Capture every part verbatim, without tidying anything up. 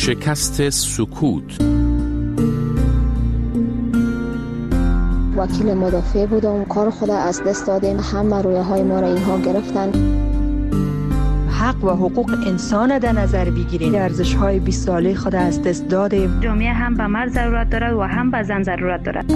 شکست سکوت. وکیل مدافع بودم، کار خود از دست دادیم، همه رویه های ما را اینها گرفتن. حق و حقوق انسان در نظر بگیریم، ارزش های بیست ساله خود از دست دادیم. جامعه هم به مرد ضرورت دارد و هم به زن ضرورت دارد.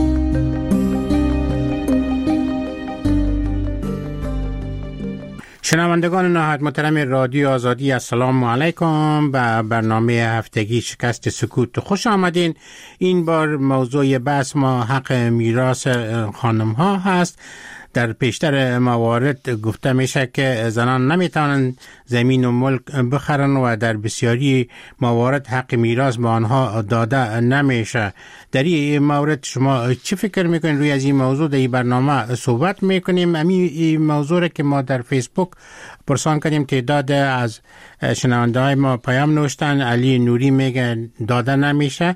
شنوندگان نهایت محترم رادیو آزادی، السلام علیکم. به برنامه هفتگی شکست سکوت خوش آمدین. این بار موضوع بحث ما حق میراث خانم ها هست. در پیشتر موارد گفته میشه که زنان نمیتونن زمین و ملک بخرن و در بسیاری موارد حق میراث به آنها داده نمیشه. در این مورد شما چی فکر میکنین؟ روی از این موضوع در این برنامه صحبت میکنیم. این موضوع را که ما در فیسبوک پرسان کردیم، تعداد از شنونده های ما پیام نوشتن. علی نوری میگه داده نمیشه.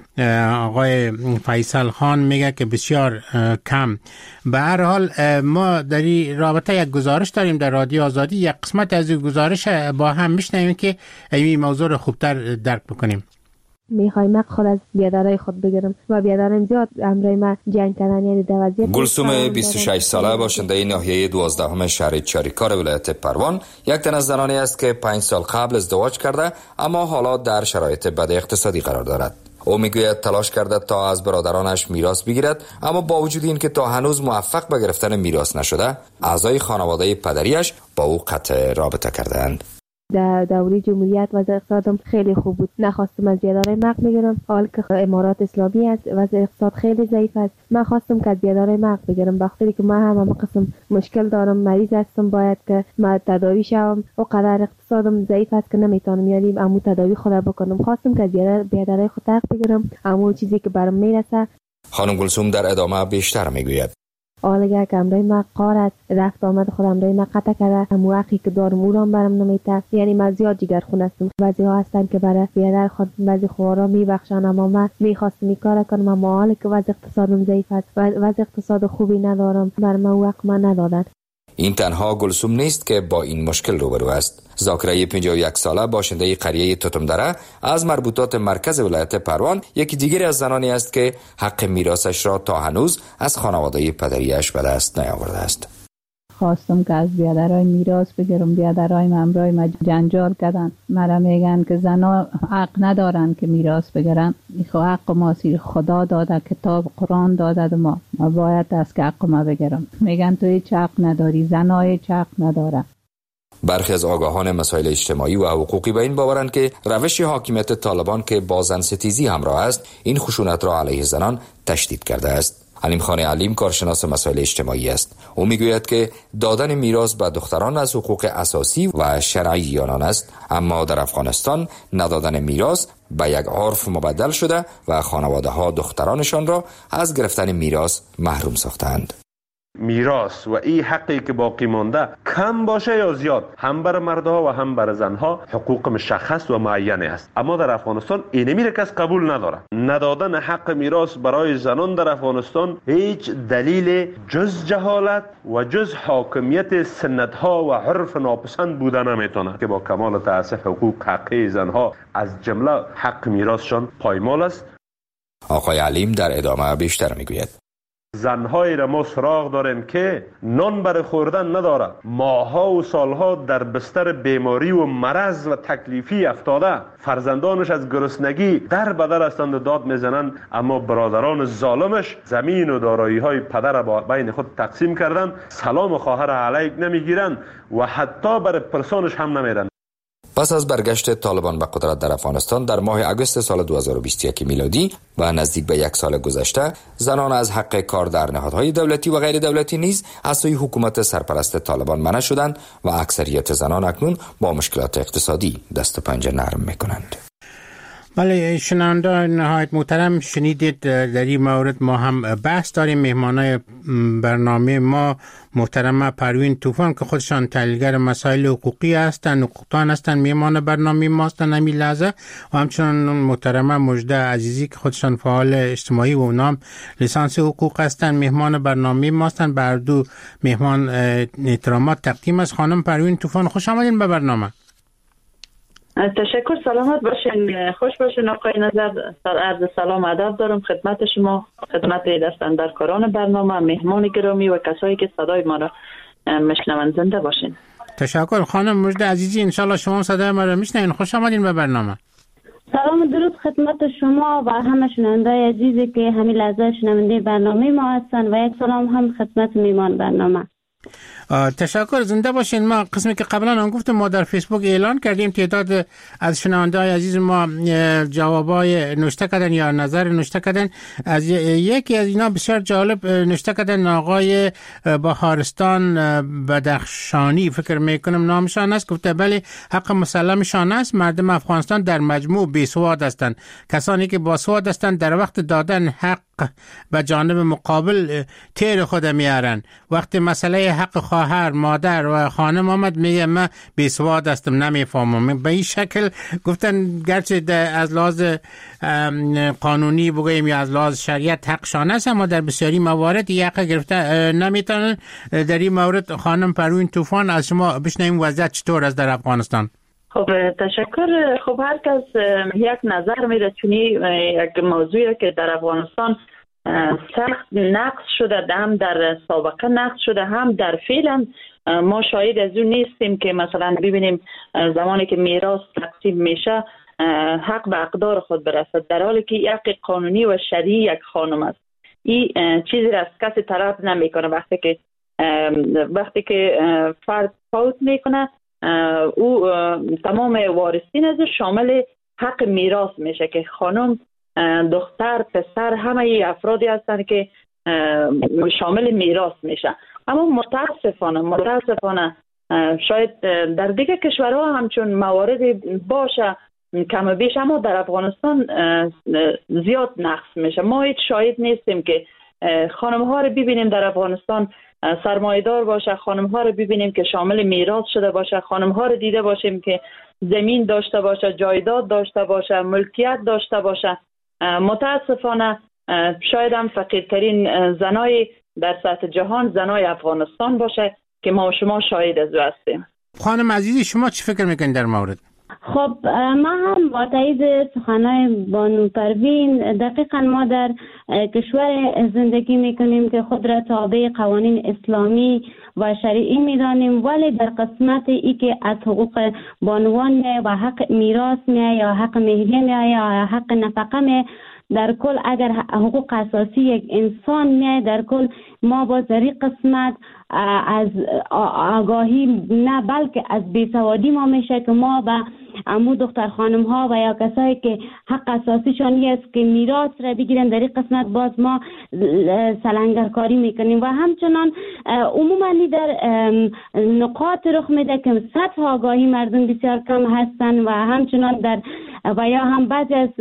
آقای فیصل خان میگه که بسیار کم. به هر حال ما در این رابطه یک گزارش داریم در رادیو آزادی. یک قسمت از این گزارش با هم میشنویم که این موضوع رو خوبتر درک بکنیم. میخوایم حق خود از بیادرای خود بگیرم و بیادرم زیاد امرای ما جنگ کردن، یعنی در وضعیت. گلسوم بیست و شش ساله باشنده ناحیه دوازدهم شهر چاریکار ولایت پروان یک تن از زنانی است که پنج سال قبل ازدواج کرده اما حالا در شرایط بد اقتصادی قرار دارد. او میگوید تلاش کرده تا از برادرانش میراث بگیرد، اما با وجود این که تا هنوز موفق به گرفتن میراث نشده، اعضای خانواده پدریش با او قطع رابطه کردند. در دوره جمهوریت وضع اقتصادم خیلی خوب بود. نخواستم از بیادرای مرد بگیرم، حال که امارات اسلامی است وضع اقتصاد خیلی ضعیف است. من خواستم که از بیادرای مرد بگیرم، بخاطر که من هم هم قسم مشکل دارم، مریض هستم، باید که من تداوی شوم و قدر اقتصادم ضعیف است که نمیتونم یعنی امو تداوی خود بکنم. خواستم که از بیادرای خود حق بگیرم، امو چیزی که برام میرسه. خانم گلسوم در ادامه بیشتر میگوید آلگر که امرای ما قارت رفت آمد خود امرای ما قطع کرده، همو حقی که دارم او را برم نمیته. یعنی من زیاد جگر خون هستم. بعضی ها هستن که برای بیادر خود بعضی خوارا میبخشن، اما من میخواستم این کار کنم، اما حالی که وضع اقتصادم ضعیف است و وضع اقتصاد خوبی ندارم، بر من او حق من ندادن. این تنها گلسوم نیست که با این مشکل روبرو است. زاکرای پنجاه و یک ساله باشنده قریه توتمدره از مربوطات مرکز ولایت پروان یکی دیگر از زنانی است که حق میراثش را تا هنوز از خانواده پدریش به دست نیاورده است. خواستم که از بیادرای میراث بگیرم، بیادرای ممرای ما جنجال کردن. مرا میگن که زنا حق ندارن که میراث بگیرن. میخوا حق ما سیر خدا داده، کتاب قرآن داده، ما ما باید از که حق ما بگیرم. میگن تو هیچ حق نداری، زنا هیچ حق نداره. برخی از آگاهان مسائل اجتماعی و حقوقی به این باورند که روش حاکمیت طالبان که با زن ستیزی همراه است، این خشونت را علیه زنان تشدید کرده است. علیم خان علیم کارشناس مسائل اجتماعی است. او میگوید که دادن میراث به دختران از حقوق اساسی و شرعی آنان است، اما در افغانستان ندادن میراث به یک عرف مبدل شده و خانواده ها دخترانشان را از گرفتن میراث محروم ساختند. میراث و این حقی که باقی مانده کم باشه یا زیاد، هم بر مردها و هم بر زنها حقوق مشخص و معینی است، اما در افغانستان این میره کس قبول نداره. ندادن حق میراث برای زنان در افغانستان هیچ دلیل جز جهالت و جز حاکمیت سنت ها و عرف ناپسند بوده نمیتونه که با کمال تاسف حقوق حقی زنها از جمله حق میراثشان پایمال است. آقای علیم در ادامه بیشتر میگوید زنهایی را ما سراغ داریم که نان برای خوردن نداره، ماها و سالها در بستر بیماری و مرض و تکلیفی افتاده، فرزندانش از گرسنگی در بدر هستند و داد میزنند، اما برادران ظالمش زمین و دارایی های پدر را بین خود تقسیم کردن، سلام خواهر علیک نمیگیرن و حتی برای پرسانش هم نمیرن. پس از برگشت طالبان به قدرت در افغانستان در ماه اگست سال دو هزار و بیست و یک میلادی و نزدیک به یک سال گذشته، زنان از حق کار در نهادهای دولتی و غیر دولتی نیز از سوی حکومت سرپرست طالبان منع شدند و اکثریت زنان اکنون با مشکلات اقتصادی دست و پنجه نرم میکنند. بله شنونده نهایت محترم، شنیدید در این مورد ما هم بحث داریم. مهمانای برنامه ما محترمه پروین طوفان که خودشان تحلیلگر مسائل حقوقی هستند، حقوقدان هستند، مهمان برنامه ما هستند همین لحظه، و همچنان محترمه مجده عزیزی که خودشان فعال اجتماعی و اونام لیسانس حقوق هستند، مهمان برنامه ما هستند. بر دو مهمان احترامات تقدیم از خانم پروین طوفان. خوش آمدین به برنامه. تشکر، سلامت باشین، خوش باشین آقای نظر. عرض سلام ادب دارم خدمت شما، خدمت دستاندرکاران برنامه، مهمان گرامی و کسایی که صدای ما را میشنوند. زنده باشین. تشکر خانم مجد عزیزی، انشالله شما هم صدای ما را میشنوین. خوش آمدین به برنامه. سلام و درود خدمت شما و همه شنوندای عزیزی که همین لحظه شنونده برنامه ما هستن و یک سلام هم خدمت میمان برنامه. تشکر، زنده باشین. ما قسمی که قبلا هم گفتم ما در فیسبوک اعلان کردیم، تعداد از شنونده‌های عزیز ما جوابای نوشته کردن یا نظر نوشته کردن. از یکی از اینا بسیار جالب نوشته کردن آقای بهارستان بدخشانی، فکر میکنم نامشان است. گفته بله حق مسلمشان است، مردم افغانستان در مجموع بیسواد هستند. کسانی که باسواد هستند در وقت دادن حق به جانب مقابل تیر خود میارن. وقتی مسئله حق خواهر، مادر و خانم آمد میگه من بیسواد هستم نمیفهمم. به این شکل گفتن گرچه از لحاظ قانونی بگوییم یا از لحاظ شریعت حقشان است، اما در بسیاری موارد یک حق گرفته نمیتونن. در این مورد خانم پروین طوفان از شما بشنویم وضعیت چطور است در افغانستان. خب تشکر. خب هر کس یک نظر میده، چونی یک موضوعی که در افغانستان سخت نقص شده، هم در سابقه نقص شده هم در فعل. ما شاهد از اون نیستیم که مثلا ببینیم زمانی که میراث تقسیم میشه حق به اقدار خود برسد، در حالی که حق قانونی و شرعی یک خانم است. این چیزی را از کسی طلب نمیکنه. وقتی که وقتی که فرد فوت میکنه او تمام وارثین از شامل حق میراث میشه که خانم، دختر، پسر، همه افرادی هستند که شامل میراث میشه. اما متاسفانه متاسفانه شاید در دیگه کشورها همچون موارد باشه کم و بیش، اما در افغانستان زیاد نقص میشه. ما هیچ شاهد نیستیم که خانم ها رو ببینیم در افغانستان سرمایه‌دار باشه، خانم ها رو ببینیم که شامل میراث شده باشه، خانم ها رو دیده باشیم که زمین داشته باشه، جایداد داشته باشه، ملکیت داشته باشه. متاسفانه شاید هم فقیرترین زنای در سطح جهان زنای افغانستان باشه که ما و شما شاهد از او هستیم. خانم عزیزی شما چی فکر میکنید در مورد؟ خب ما هم با تایید سخنهای بانو پروین، دقیقا ما در کشور زندگی میکنیم که خود را تابع قوانین اسلامی و شرعی میدانیم، ولی در قسمت ای که از حقوق بانوان می و حق میراث می یا حق مهریه می یا حق نفقه می، در کل اگر حقوق اساسی یک انسان می، در کل ما با در این قسمت از آگاهی نه بلکه از بیسوادی ما میشه که ما به امو دختر خانم ها و یا کسایی که حق اساسیشان است که میراث را بگیرن، در این قسمت باز ما سلنگرکاری میکنیم و همچنان عموما در نقاط رخ میده که سطح آگاهی مردم بسیار کم هستن و همچنان در و یا هم بعضی از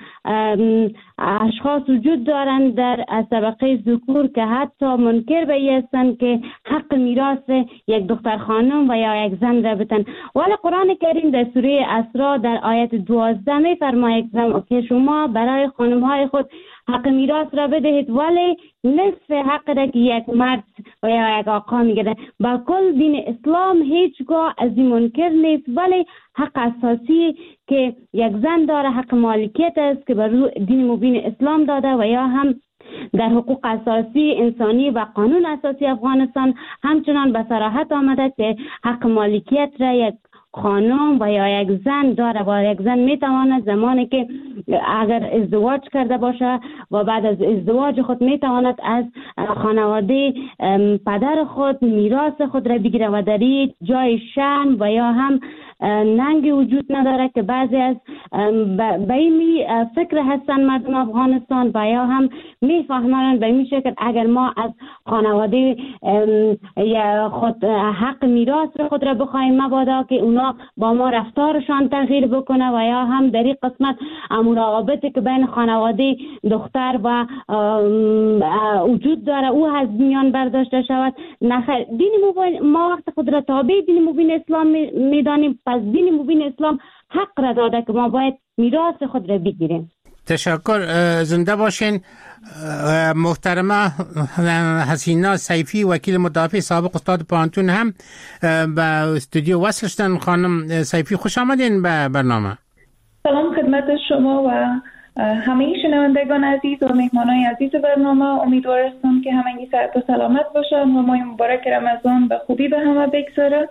اشخاص وجود دارند در طبقه ذکور که حتی منکر به این هستند که حق میراث یک دختر خانم و یا یک زن را بتن. ولی قرآن کریم در سوره اسراء در آیت دوازده می فرماید که شما برای خانم های خود حق میراث را بدهید، ولی نصف حق را که یک مرد و یا یک آقا میگیره. با کل دین اسلام هیچگاه از این منکر نیست، ولی حق اساسی که یک زن داره حق مالکیت است که بر روی دین مبین اسلام داده و یا هم در حقوق اساسی انسانی و قانون اساسی افغانستان همچنان به صراحت آمده که حق مالکیت را یک خانم و یا یک زن داره و یک زن میتواند زمانی که اگر ازدواج کرده باشه و بعد از ازدواج خود میتواند از خانواده پدر خود میراث خود را بگیره و در این جای شرم و یا هم ننگی وجود نداره که بعضی از به این فکر هستن مردم افغانستان و یا هم میفهمند به این شکل اگر ما از خانواده خود حق میراث خود را بخوایم مبادا که اونا با ما رفتارشان تغییر بکنه و یا هم در این قسمت مراقبتی که بین خانواده دختر و وجود داره او از میان برداشته شود. نخیر، دین مبین ما وقت خود را تابع دین مبین اسلام میدانیم، پس دین مبین اسلام حق را داده که ما باید میراث خود را بگیریم. تشکر. زنده باشین. محترمه حسینا سیفی وکیل مدافع سابق استاد پانتون هم به استودیو وصل شدن. خانم سیفی خوش آمدین به برنامه. سلام خدمت شما و همه شنوندگان عزیز و مهمانای عزیز برنامه. امیدوار هستم که همگی صحت و سلامت باشن و ماه مبارک رمضان به خوبی به همه بگذره.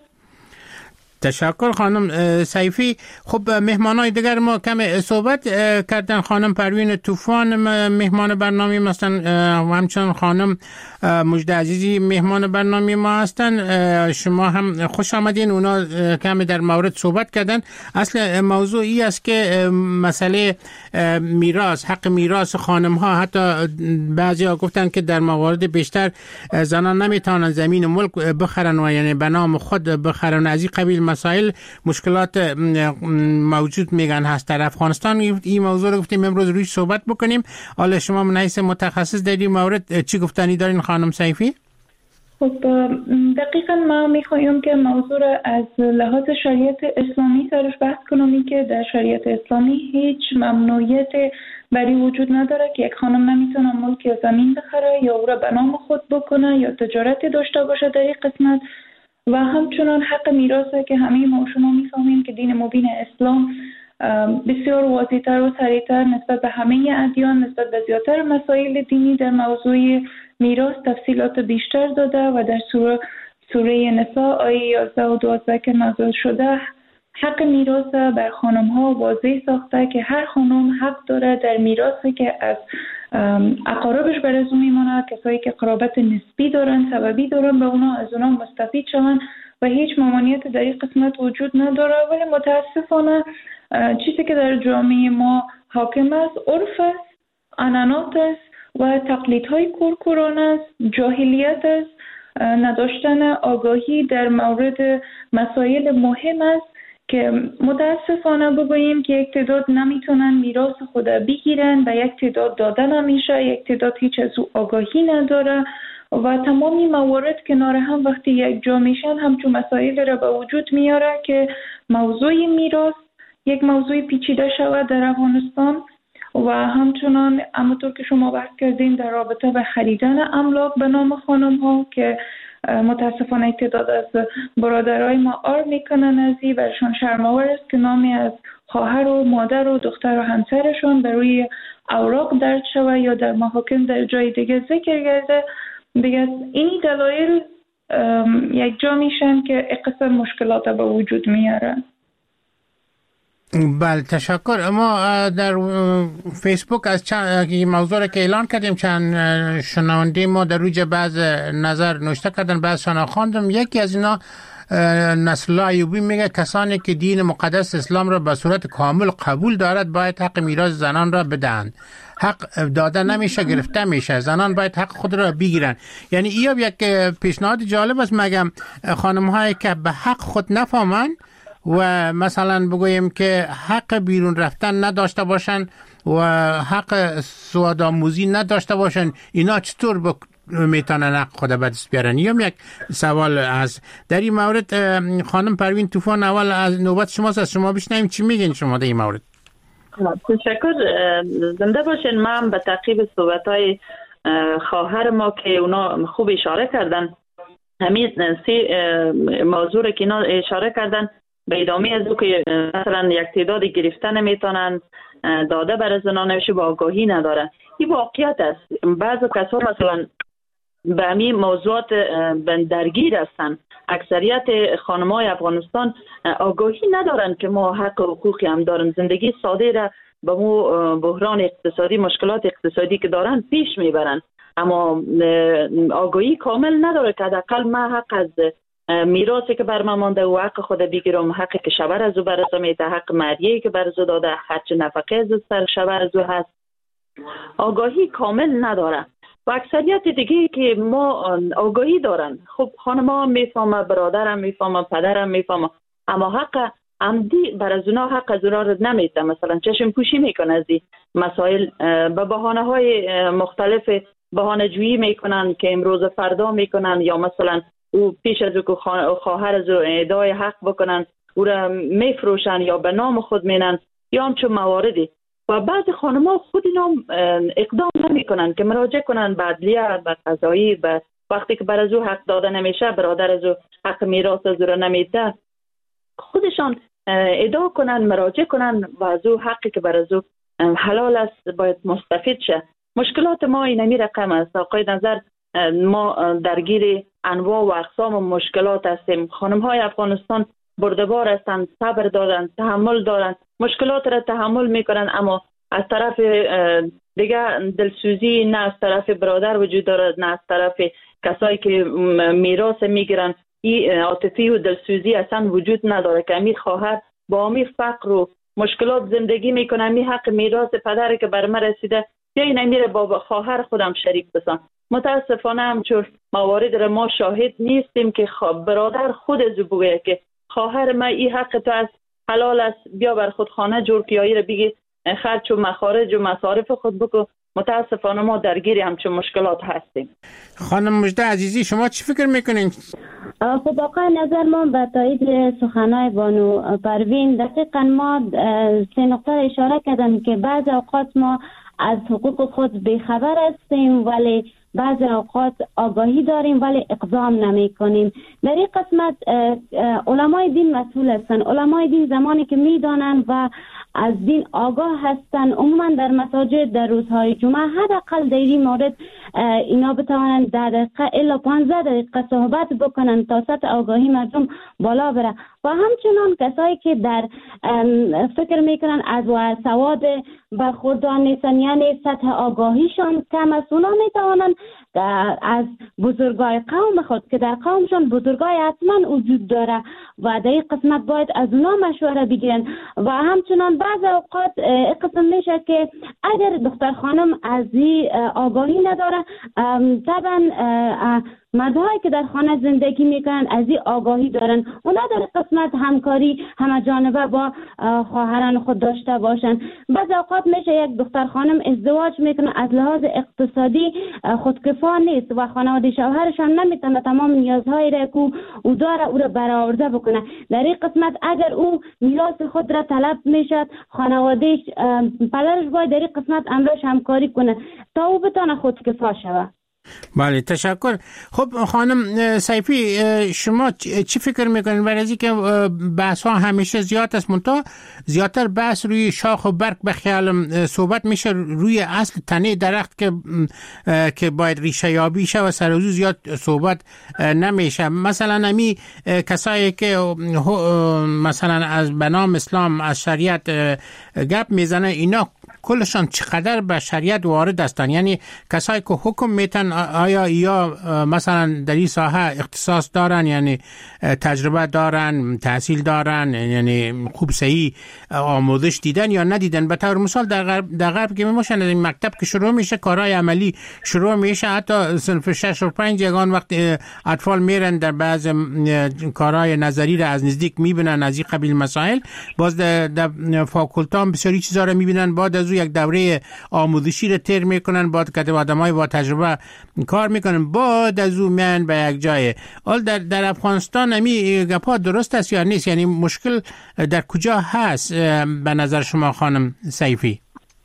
تشکر خانم سیفی. خب مهمانای دیگر ما کم صحبت کردن. خانم پروین طوفان مهمان برنامه ما هستن و همچنان خانم مجد عزیزی مهمان برنامه ما هستن. شما هم خوش آمدین. اونا کم در مورد صحبت کردن. اصل موضوع ای است که مسئله میراث، حق میراث خانم ها، حتی بعضی ها گفتن که در موارد بیشتر زنان نمیتونن زمین و ملک بخرن و یعنی به نام خود بخرن. از این قبیل مسائل مشکلات موجود میگن هست در افغانستان. این موضوع رو گفتیم امروز روی صحبت بکنیم. حالا شما من حیث متخصص در این مورد چی گفتنی دارین خانم سیفی؟ خب دقیقا ما میخوایم که موضوع را از لحاظ شریعت اسلامی سرش بحث کنیم که در شریعت اسلامی هیچ ممنوعیت بری وجود نداره که یک خانم نمیتونه ملک یا زمین بخره یا او را به نام خود بکنه یا تجارت داشته باشه در این قسمت. و همچنان حق میراثه که همه ما شما میفهمیم که دین مبین اسلام بسیار واضح‌تر و صریح‌تر نسبت به همه ادیان، نسبت به زیادتر مسائل دینی در موضوع میراث تفصیلات بیشتر داده و در سوره سوره نساء آیه یازده و دوازده که نازل شده حق میراث بر خانم ها واضح ساخته که هر خانم حق داره در میراثی که از اقاربش بر از اون میمونه، کسایی که قرابت نسبی دارن، سببی دارن، به اونا از اونا مستفید شون و هیچ ممانعت در این قسمت وجود نداره. ولی متاسفانه چیزی که در جامعه ما حاکم است عرف است، عنعنات است و تقلیدهای کورکورانه است، جاهلیت است، نداشتن آگاهی در مورد مسائل مهم است که متاسفانه بگوییم که یک تعداد نمیتونن میراث خود بگیرن و یک تعداد داده نمیشه، یک تعداد هیچ از او آگاهی نداره و تمامی موارد کنار هم وقتی یک جا میشن همچون مسائل را به وجود میاره که موضوع میراث یک موضوع پیچیده شود در افغانستان و همچنان همونطور که شما بحث کردین در رابطه به خریدن املاک به نام خانم ها که متاسفانه تعداد از برادرای ما آر میکنن از این برشان شرم‌آور است که نامی از خواهر و مادر و دختر و همسرشون بر روی اوراق درج شود یا در محاکم در جای دیگه ذکر گرده. دیگه این دلایل یک جا میشن که اقصا مشکلات به وجود میارن. بله تشکر. ما در فیسبوک از چند موضوع را که اعلان کردیم چند شنونده ما در روی بعض نظر نوشته کردن، بعضشان خواندم. یکی از اینا نصرالله ایوبی میگه کسانی که دین مقدس اسلام را به صورت کامل قبول دارد باید حق میراث زنان را بدهند. حق داده نمیشه، گرفته میشه. زنان باید حق خود را بگیرن. یعنی این یک پیشنهاد جالب است. مگم خانم هایی که به حق خود نفهمن و مثلا بگوییم که حق بیرون رفتن نداشته باشن و حق سواد آموزی نداشته باشن، اینا چطور با میتونن حق خود به دست بیارن؟ یا یک سوال از در این مورد خانم پروین طوفان اول از نوبت شماست، از شما بشنویم چی میگین شما در این مورد. تشکر. زنده باشین. من به تعقیب صحبت‌های خواهر ما که اونا خوب اشاره کردن، همین سی موضوع که اینا اشاره کردن به ادامه از او که مثلا یک تعداد گرفتن میتونن داده بر زنان نمیشه با آگاهی نداره. این واقعیت است. بعضی کسا مثلا به همین موضوعات درگیر هستن. اکثریت خانمای افغانستان آگاهی ندارن که ما حق و حقوقی هم دارن. زندگی ساده را به مو بحران اقتصادی، مشکلات اقتصادی که دارن پیش میبرن، اما آگاهی کامل نداره که حداقل من حق از میراثی که بر من مانده و حق خود بگیرم، حقی که شوهر از او برسه میده، حق مریه که برزو داده، خرج نفقه از سر شوهر از او هست. آگاهی کامل نداره و اکثریت دیگه که ما آگاهی دارن. خب خانم‌ها میفهمه، برادرم میفهمه، پدرم میفهمه، اما حق عمدی بر از اونا حق از اونا رو نمیده. مثلا چشم پوشی میکنه از این مسائل، به بهانه های مختلف بهانه جویی میکنن که امروز فردا میکنن، یا مثلا او پیش از او که خواهر از او ادعای حق بکنن او را میفروشن یا به نام خود مینن، یا همچون مواردی. و بعض خانم‌ها خود اینا اقدام نمی‌کنن که مراجعه کنن به عدلیه، به قضایی، به وقتی که بر از او حق داده نمیشه، برادر از او حق میراث از او نمیده، خودشان ادعا کنن، مراجعه کنن و از او حقی که بر از او حلال است باید مستفید شه. مشکلات ما این همین رقم است. آقای نظر، ما درگیر انواع و اقسام مشکلات هستیم. خانم‌های افغانستان بردبار هستند، صبر دارند، تحمل دارند، مشکلات را تحمل میکنن، اما از طرف دیگه دلسوزی نه از طرف برادر وجود دارد، نه از طرف کسایی که میراث میگیرن. این عاطفی و دلسوزی اصلا وجود نداره که امیر خواهر با امیر فقر و مشکلات زندگی میکنه، امیر حق میراث پدری که بر من رسیده یا این امیر با خواهر خودم شریک بسن. متاسفانه همچون موارد را ما شاهد نیستیم که برادر خود از بگه که خواهر ما این حق تو از حلال است، بیا بر خود خانه جور کیایی را بگی خرج و مخارج و مصارف خود بکن. متاسفانه ما درگیر همچون مشکلات هستیم. خانم مجده عزیزی، شما چی فکر میکنین؟ خب آقای نظر، ما به تایید سخنهای بانو پروین دقیقا ما سه نقطه اشاره کردن که بعض اوقات ما از حقوق خود بیخبر هستیم ولی بعض اوقات آگاهی داریم ولی اقدام نمی کنیم. در این قسمت علمای دین مسئول هستند. علمای دین زمانی که می دانند و از دین آگاه هستند، عموما در مساجد در روزهای جمعه حداقل در این مورد اینا بتوانند در دقیقه الا پانزده دقیقه صحبت بکنن تا سطح آگاهی مردم بالا بره. و همچنان کسایی که در فکر میکنن از و سواد برخوردار نیستن، یعنی سطح آگاهیشان کم است، اونا میتوانند از بزرگای قوم خود که در قومشان بزرگای حتما وجود داره و در این قسمت باید از اونا مشوره بگیرن. و همچنان بعض اوقات قسم میشه که اگر دختر خانم از این آگاهی نداره، طبعا مردهایی که در خانه زندگی میکنن از این آگاهی دارن، اونا در قسمت همکاری همه جانبه با خواهران خود داشته باشن. بعض اوقات میشه یک دختر خانم ازدواج میکنه، از لحاظ اقتصادی خودکفا نیست و خانواده شوهرشان نمیتونه تمام نیازهای را که او داره او را برآورده بکنه. در این قسمت اگر او میراث خود را طلب میشد، خانواده پدرش باید در این قسمت امرش همکاری کنه تا او بتونه خودکفا شود. بله، تشکر. خب خانم سیفی، شما چی فکر میکنین؟ برای از اینکه بحث ها همیشه زیاد است، منتها زیادتر بحث روی شاخ و برگ به خیالم صحبت میشه، روی اصل تنه درخت که که باید ریشه یابی شه و سر و زو زیاد صحبت نمیشه. مثلا امی کسایی که مثلا از بنام اسلام از شریعت گپ میزنه، اینا کلشان چقدر به شریعت وارد هستن؟ یعنی کسایی که حکم میتن آیا یا مثلا در این ساحه اختصاص دارن، یعنی تجربه دارن، تحصیل دارن، یعنی خوب صحیح آموزش دیدن یا ندیدن؟ به طور مثال در غرب در غرب که میموشن از این مکتب که شروع میشه، کارهای عملی شروع میشه، حتی صنف شش و پنج یگان وقت اطفال میرن در بعض کارهای نظری را از نزدیک میبینن، از این قبیل مسائل. باز در, در فاکولته هم بسیاری چیزا رو میبینن، بعد از یک دوره آموزشی رو تر میکنن، بعد که آدمای با تجربه کار میکنن، بعد از اون میان به یک جای. حال در در افغانستان همی گپا درست است یا نیست؟ یعنی مشکل در کجا هست به نظر شما خانم سیفی؟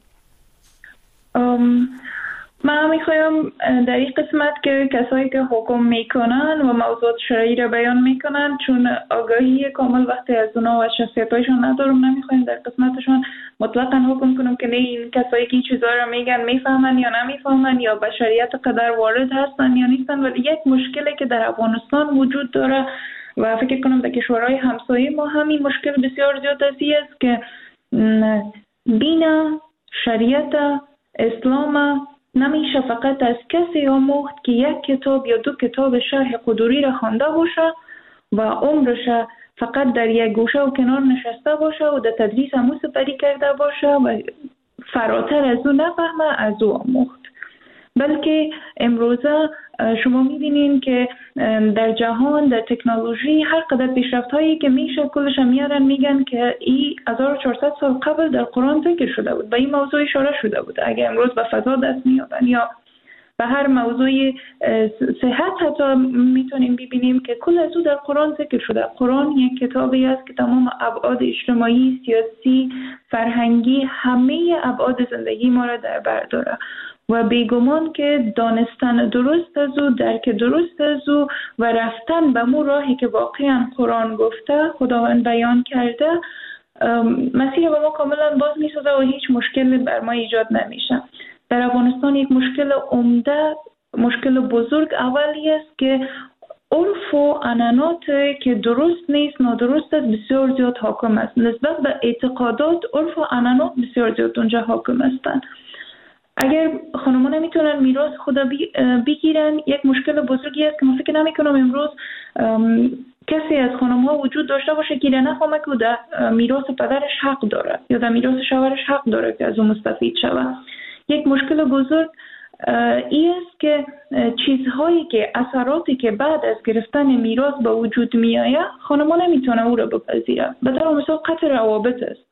ام من میخوایم در این قسمت که کسایی که حکم میکنن و موضوعات شرعی را بیان میکنن، چون آگاهی کامل وقتی از اونا و شخصیتایشون ندارم، نمیخوایم در قسمتشون مطلقا حکم کنم که نه این کسایی که این چیزها را میگن میفهمن یا نمیفهمن یا به شریعت قدر وارد هستن یا نیستن. ولی یک مشکلی که در افغانستان وجود داره و فکر کنم در کشورهای همسایه ما همین مشکل بسیار زیاد است که دین، شریعت اسلام نمیشه فقط از کسی آموخت که یک کتاب یا دو کتاب شرح قدوری را خوانده باشه و عمرش فقط در یک گوشه و کنار نشسته باشه و در تدریس همو سپری کرده باشه و فراتر از او نفهمه از او آموخت. بلکه امروزه شما میبینین که در جهان در تکنولوژی هر قدر پیشرفت هایی که میشه کلش میارن میگن که این هزار و چهارصد سال قبل در قرآن ذکر شده بود، به این موضوع اشاره شده بود. اگه امروز به فضا دست میابن یا و هر موضوع صحت حتی میتونیم ببینیم که کل از او در قرآن ذکر شده. قرآن یک کتابی است که تمام ابعاد اجتماعی، سیاسی، فرهنگی، همه ابعاد زندگی ما را در بر داره و بیگمان که دانستن درست از او، درک درست از او و رفتن به مو راهی که واقعا قرآن گفته، خداوند بیان کرده، مسیر به ما کاملا باز میسازه و هیچ مشکلی بر ما ایجاد نمیشه. در افغانستان یک مشکل عمده، مشکل بزرگ اولی است که عرف و عنعنات که درست نیست، نادرست است، بسیار زیاد حاکم است. نسبت به اعتقادات، عرف و عنعنات بسیار زیاد اونجا حاکم هستند. اگر خانم‌ها نمیتونن میراث خدا بگیرن، یک مشکل بزرگی است که من فکر نمی‌کنم امروز کسی از خانم‌ها وجود داشته باشه که نفهمه که در میراث پدرش حق داره یا در میراث شوهرش حق داره که از اون مستفید شود. یک مشکل بزرگ این است که چیزهایی که اثراتی که بعد از گرفتن میراث به وجود میآید، خانم‌ها نمیتونه او را بپذیره. به طور مثال قطع روابط است.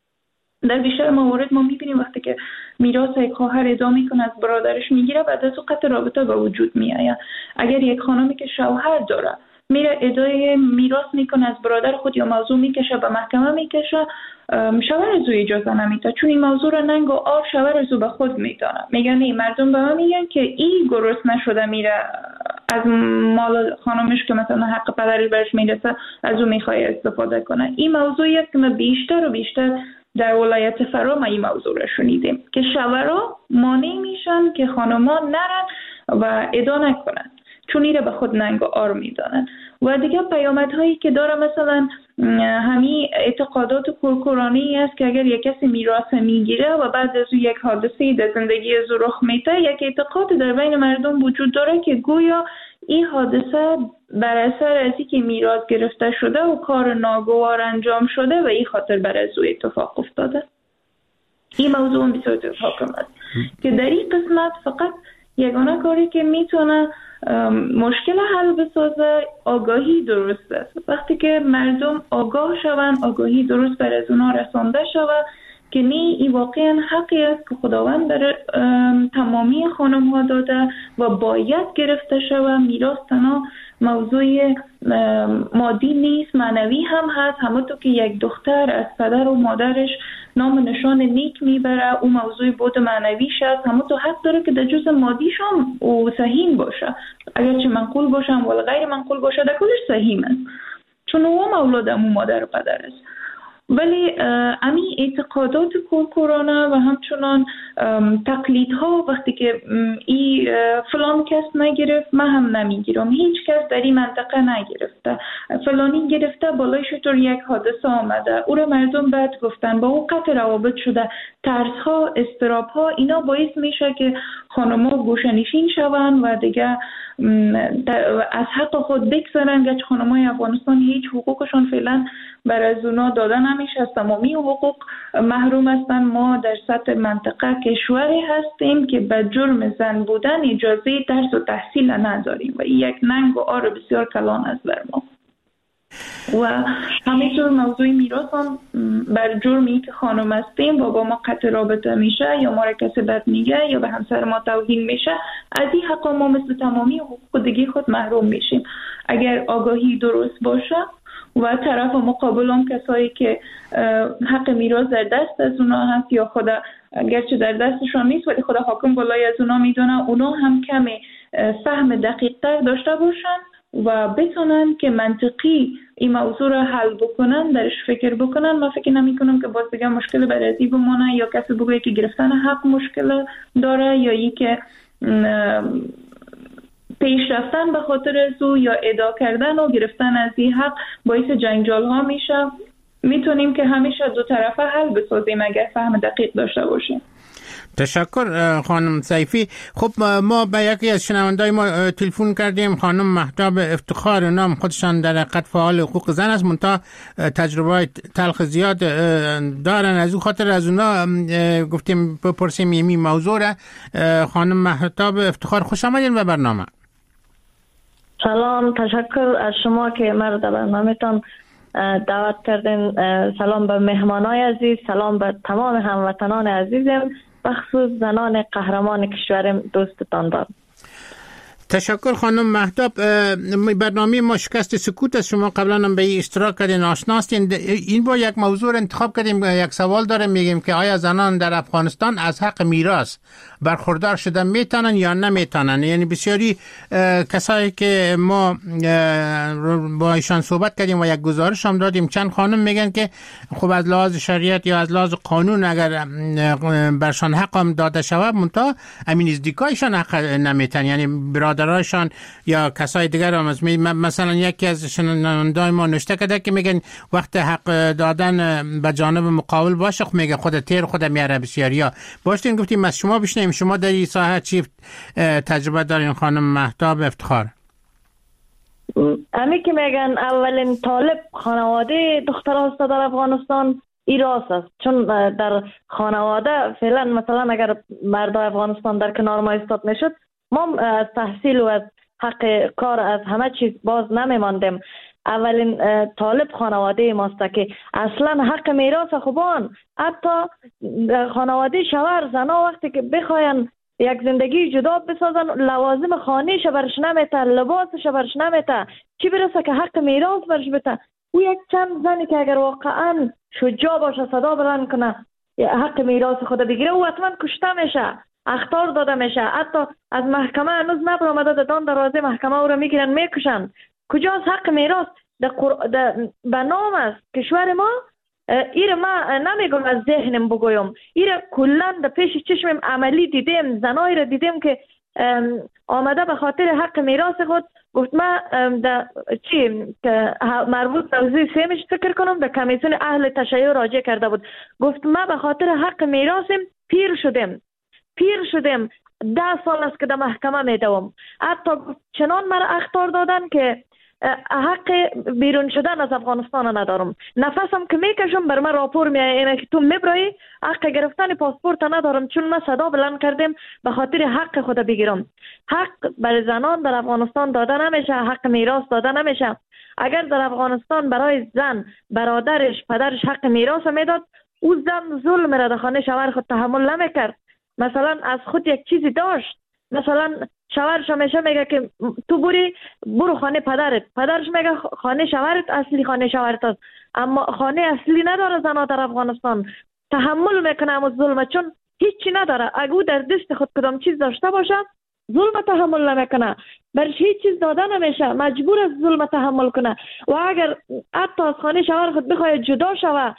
در بیشتر موارد ما میبینیم وقتی که میراث یک خواهر ادعا میکنه از برادرش میگیره، بعد از او قطع رابطه به وجود میآید. اگر یک خانمی که شوهر داره میره ادعای میراث میکنه از برادر خود یا موضوع میکشه به محکمه میکشه، شوهر از او اجازه نمیده، چون این موضوع را ننگ و آر شوهر از او به خود میدانه. میگن این مردم به من میگن که این گرست نشده میره از مال خانمش که مثلا حق پدری برش میرسه از او میخواد استفاده کنه. این موضوعی است که ما بیشتر و بیشتر در ولایت فرا ما این موضوع را شنیدیم که شوهرها مانع میشن که خانم‌ها نرن و ادعا نکنن، چون ایره به خود ننگ و آر میدانن. و دیگه پیامدهایی که داره مثلا همین اعتقادات کورکورانه‌ای است که اگر یک کسی میراث میگیره و بعد از او یک حادثه در زندگی از او رخ میده، یک اعتقاد در بین مردم وجود داره که گویا این حادثه بر اثر از اینکه میراث گرفته شده و کار ناگوار انجام شده و این خاطر بر از او اتفاق افتاده. این موضوع بسیار حاکم است که در این قسمت فقط یگانه کاری که میتونه مشکل حل بسازه آگاهی درست است. وقتی که مردم آگاه شوند، آگاهی درست بر از اونها رسانده شود که نه این واقعا حقی است که خداوند در تمامی خانم ها داده و باید گرفته شود. میراث تنها موضوع مادی نیست، معنوی هم هست. همونطور که یک دختر از پدر و مادرش نام نشان نیک میبره، او موضوع بود معنویش است، همونطور حق داره که در جزء مادیش هم او سهیم باشه، اگرچه منقول باشه ولی غیر منقول باشه در کلش سهیم است، چون او مولود امو مادر و پدر است. ولی امی اعتقادات کورکورانه و همچنان تقلیدها، وقتی که ای فلان کس نگرفت من هم نمیگیرم، هیچ کس در این منطقه نگرفته، فلانی گرفته بالای شطور یک حادثه آمده، او را مردم بعد گفتن، با او قطع روابط شده، ترس ها، استراب ها، اینا باعث میشه که خانم‌ها گوشه‌نشین شوند و دیگه از حق خود بگذرن، گرچه خانم‌های افغانستان هیچ حقوقشان فعلا بر از اونا داده نمیشه، از تمامی حقوق محروم هستن. ما در سطح منطقه کشوری هستیم که به جرم زن بودن اجازه درس و تحصیل نداریم و این یک ننگ و آر بسیار کلان است بر ما. و همینطور موضوع میراث هم بر جرمی که خانم هستیم و با ما قطع رابطه میشه یا ما را کسی بد میگه یا به همسر ما توهین میشه، از این حق ما مثل تمامی حقوق دیگه خود محروم میشیم. اگر آگاهی درست باشه و طرف مقابل هم کسایی که حق میراث در دست از اونا هست یا خدا گرچه در دستشون نیست ولی خدا حاکم بالای از اونا میدونه، اونا هم کمی فهم دقیق تر داشته باشن و بتونن که منطقی این موضوع را حل بکنن، درش فکر بکنن. من فکر نمی کنم که باز بگم مشکل برازی بمونه یا کسی بگه که گرفتن حق مشکل داره یا ای که پیش رفتن به خاطر از او یا ادعا کردن و گرفتن از این حق باعث جنجال ها میشه. میتونیم که همیشه دو طرفه حل بسازیم اگر فهم دقیق داشته باشیم. تشکر خانم سیفی. خب ما به یکی از شنوندای ما تلفن کردیم، خانم مهتاب افتخار، نام خودشان در حقیقت فعال حقوق زن است، منتها تجربه تلخ زیاد دارن، از اون خاطر از اونا گفتیم بپرسیم این موضوع را. خانم مهتاب افتخار خوش آمدین به برنامه. سلام، تشکر از شما که مرا در برنامه‌تان دعوت کردین. سلام به مهمانای عزیز، سلام به تمام هموطنان عزیزم بخصوص زنان قهرمان کشورم دوستتان دارم. تشکر خانم مهتاب. برنامه ما شکست سکوت از شما قبلا هم به این اشتراک کردین، آشنا هستین. این با یک موضوع انتخاب کردیم. یک سوال داریم، میگیم که آیا زنان در افغانستان از حق میراث برخوردار شدن میتونن یا نمیتونن؟ یعنی بسیاری کسایی که ما با ایشان صحبت کردیم و یک گزارش هم دادیم، چند خانم میگن که خب از لحاظ شریعت یا از لحاظ قانون اگر برشان حق هم داده شود، منتها امین ازدیکایشان حق نمیتن، یعنی برادرایشان یا کسای دیگر هم. مثلا یکی از شنوندای ما نوشته کرده که میگن وقت حق دادن به جانب مقابل باشه، خب میگه خود تیر خود میاره بسیاریا. باشین گفتیم از شما بشنیم، شما در این ساحه چی تجربه دارین خانم مهتاب افتخار؟ امی که میگن اولین طالب خانواده دختر هست در افغانستان ایراس است، چون در خانواده فعلا مثلا اگر مرد افغانستان در کنار ما استاد میشد، ما از تحصیل و از حق کار از همه چیز باز نمیماندیم. اولین طالب خانواده ماست که اصلا حق میراث خوبان، حتی خانواده شوهر زنا وقتی که بخواین یک زندگی جدا بسازن، لوازم خانهش برش نمیته، لباسش برش نمیته، چی برسه که حق میراث برش بته. او یک چند زنی که اگر واقعا شجاع باشه، صدا بلند کنه، حق میراث خود بگیره، او حتما کشته میشه، اخطار داده میشه. حتی از محکمه هنوز نبرآمده، دان دروازه محکمه او را میگیرن میکشن. کجاست حق میراث؟ به نام است کشور ما. ایره ما نمیگم از ذهنم بگویم، ایره کلن در پیش چشمم عملی دیدیم. زنایی را دیدیم که آمده به خاطر حق میراث خود گفت ما در چی که مربوط به موضوع سیمش فکر کنم در کمیسیون اهل تشیع راجع کرده بود، گفت ما به خاطر حق میراثم پیر شدیم پیر شدیم ده سال است که در محکمه میدوم. حتی چنان مرا اخطار دادن که حق بیرون شدن از افغانستان ندارم. نفسم که میکشم بر من راپور میایه که تو میبرایی، حق گرفتن پاسپورت ندارم، چون ما صدا بلند کردیم به خاطر حق خود بگیرم. حق برای زنان در افغانستان داده نمیشه، حق میراث داده نمیشه. اگر در افغانستان برای زن برادرش پدرش حق میراث میداد، او زن ظلم را در خانه شوهر خود تحمل نمیکرد. مثلا از خود یک چیزی داشت، مثلا شوهرش همیشه میگه که تو بری برو خانه پدرت، پدرش میگه خانه شوهرت اصلی خانه شوهرت است، اما خانه اصلی نداره. زنها در افغانستان تحمل میکنه اما ظلم، چون هیچی نداره. اگه او در دست خود کدام چیز داشته باشه، ظلم تحمل نمیکنه، برش هیچ چیز داده نمیشه، مجبور است ظلم تحمل کنه. و اگر حتی از خانه شوهر خود بخواد جدا شوه،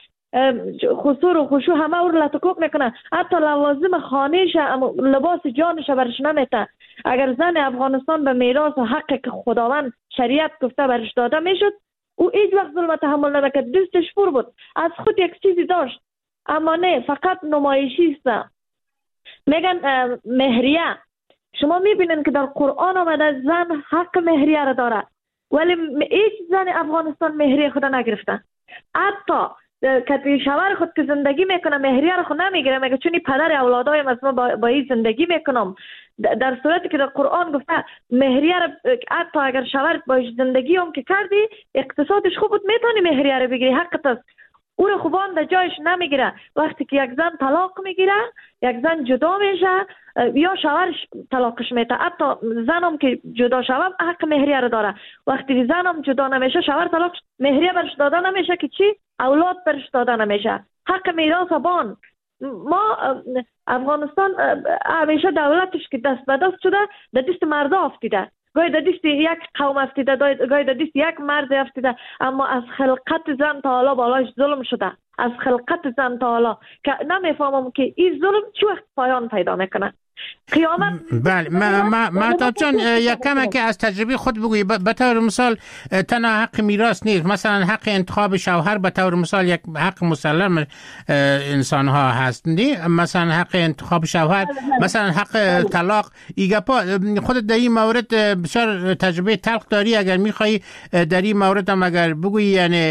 خسور و خشوع همه او رو لطکوب میکنه، حتی لوازم خانهش لباس جانش برش نمیته. اگر زن افغانستان به میراث و حقی که خداوند شریعت گفته برش داده میشد، او هیچ وقت ظلم تحمل نمیکرد، دستش پر بود، از خود یک چیزی داشت. اما نه، فقط نمایشی است. میگن مهریه، شما میبینین که در قرآن آمده زن حق مهریه را داره، ولی هیچ زن افغانستان مهریه خود نگرفته. حتی که شوهر خود که زندگی میکنه مهریه رو خود نمیگیره، میگه چون پدر اولادایم از ما با, با این زندگی میکنم، در صورتی که در قرآن گفته مهریه رو حتی اگر شوهر با زندگی هم که کردی اقتصادش خوب بود میتونی مهریه رو بگیری، حقت است. او رو خوبان در جایش نمیگیره. وقتی که یک زن طلاق میگیره، یک زن جدا میشه یا شوهرش طلاقش میده، حتی زنم که جدا شوه حق مهریه رو داره. وقتی زنم جدا نمیشه، شوهر طلاق مهریه برش داده نمیشه که چی؟ اولاد برش داده نمیشه. حق میراث بان. ما افغانستان همیشه دولتش که دست به دست شده در دست مردا افتیده، گاهی در دست یک قوم افتیده، گاهی در دست یک مرد افتیده، اما از خلقت زن تا حالا بالاش ظلم شده، از خلقت زن تا حالا که نمیفهمم که این ظلم چه وقت پایان پیدا میکنه. قیامت. بله مهتاب جان، یک کم که از تجربه خود بگویی. به طور مثال تنها حق میراث نیست، مثلا حق انتخاب شوهر به طور مثال یک حق مسلم انسان ها هست، نه؟ مثلا حق انتخاب شوهر، مثلا حق طلاق. ایگپا خود در این مورد بسیار تجربه تلخ داری، اگر میخوایی در این مورد هم اگر بگویی، یعنی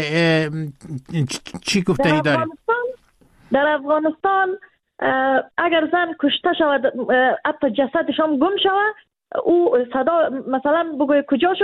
چی گفتنی داری؟ در افغانستان اگر زن کشته شود، حتی جسدش هم گم شود، او صدا مثلا بگوی کجا شد،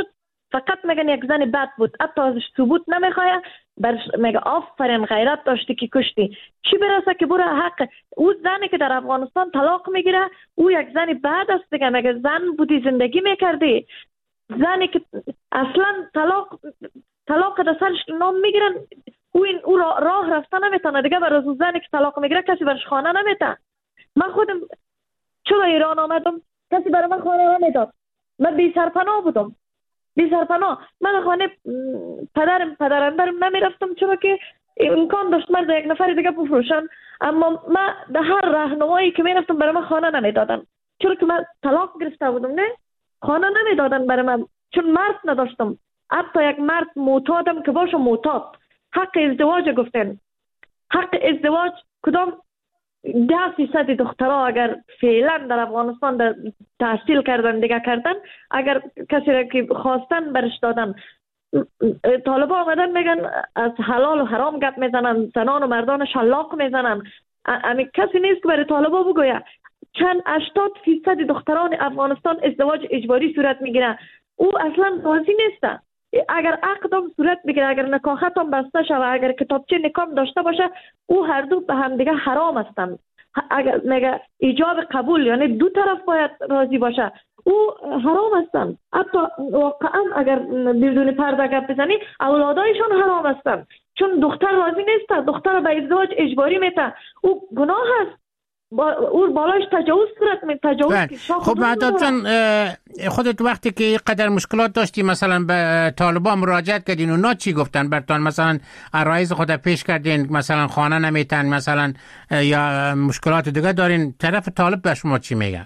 فقط میگن یک زن بد بود، حتی ازش ثبوت نمیخواه، برش میگه آفرین غیرت داشتی که کشتی. چی برسه که برو حق او زنی که در افغانستان طلاق میگیره او یک زن بد است دیگه، میگه زن بودی زندگی میکردی. زنی که اصلا طلاق طلاق در سرش نام میگیرن او این او راه, راه رفتن نمیتونه دیگه. برای او زنی که طلاق میگیره کسی برش خانه نمیده. من خودم چرا ایران آمدم کسی برای من خانه نمیداد. من بی سرپناه بودم، بی سرپناه. من خانه پدرم پدرم برم نمیرفتم چرا که امکان داشت مرد یک نفر دیگه بفروشن. اما من در هر راهنمایی که میرفتم برای من خانه نمیدادن چرا که من طلاق گرفته بودم. نه خانه نمیدادن برای من چون مرد نداشتم. حتی یک مرد معتادم که باشه معتاد. حق ازدواج گفتن، حق ازدواج کدام ده فیصد دخترها اگر فعلا در افغانستان در تحصیل کردن دیگه کردن، اگر کسی را که خواستن برش دادن. طالبا آمدن میگن از حلال و حرام گپ میزنن، زنان و مردان شلاق میزنن. امی کسی نیست که برای طالبا بگوید چند هشتاد فیصد دختران افغانستان ازدواج اجباری صورت میگیره. او اصلا راضی نیستن. اگر عقدم صورت بگیره، اگر نکاحتم بسته شود، اگر کتابچه نکام داشته باشه، او هر دو به هم دیگه حرام هستند. اگر میگه ایجاب قبول یعنی دو طرف باید راضی باشه، او حرام هستند. حتی واقعا اگر بدون پرده گپ بزنی اولادایشان حرام هستند چون دختر راضی نیست، دختر به ازدواج اجباری میته. او گناه است. با او بالایش تجاوز صورت می تجاوز. خب معداد جان خودت وقتی که قدر مشکلات داشتی مثلا به طالبان مراجعت کردین اونا چی گفتن برتان؟ مثلا عرایض خود پیش کردین مثلا خانه نمیتن مثلا یا مشکلات دیگه دارین؟ طرف طالب به شما چی میگه؟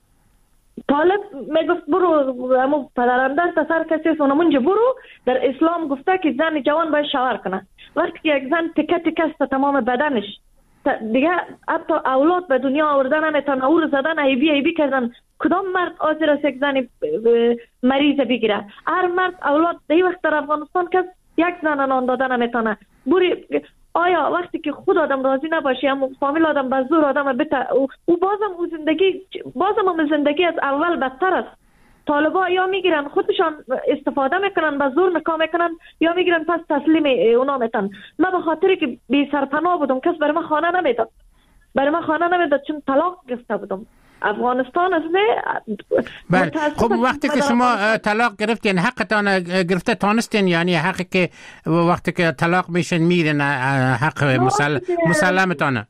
طالب میگفت برو امو پدرم در سر کسی سونمونجا برو. در اسلام گفته که زن جوان باید شوهر کنه. وقتی که یک زن تکه تکه است تمام بدنش دیگه حتی اولاد به دنیا آوردن نمیتونه، او رو زدن ایبی ایبی کردن. کدام مرد حاضر است یک زن مریض بگیره؟ هر مرد اولاد در وقت در افغانستان که یک زن نان دادن نمیتونه. بوری آیا وقتی که خود آدم راضی نباشه اما فامیل آدم به زور آدم بته او بازم او زندگی بازم هم زندگی از اول بدتر است. طالبا یا میگیرن خودشان استفاده میکنن به زور نکاح میکنن یا میگیرن پس تسلیم اونا میتن. من به خاطری که بی سرپناه بودم کس برای من خانه نمیداد، برای من خانه نمیداد چون طلاق گرفته بودم. افغانستان است نه. بله خب وقتی که شما طلاق گرفتین حقتان گرفته تانستین، یعنی حقی که وقتی که طلاق میشن میرن حق مسل... مسلمتانه؟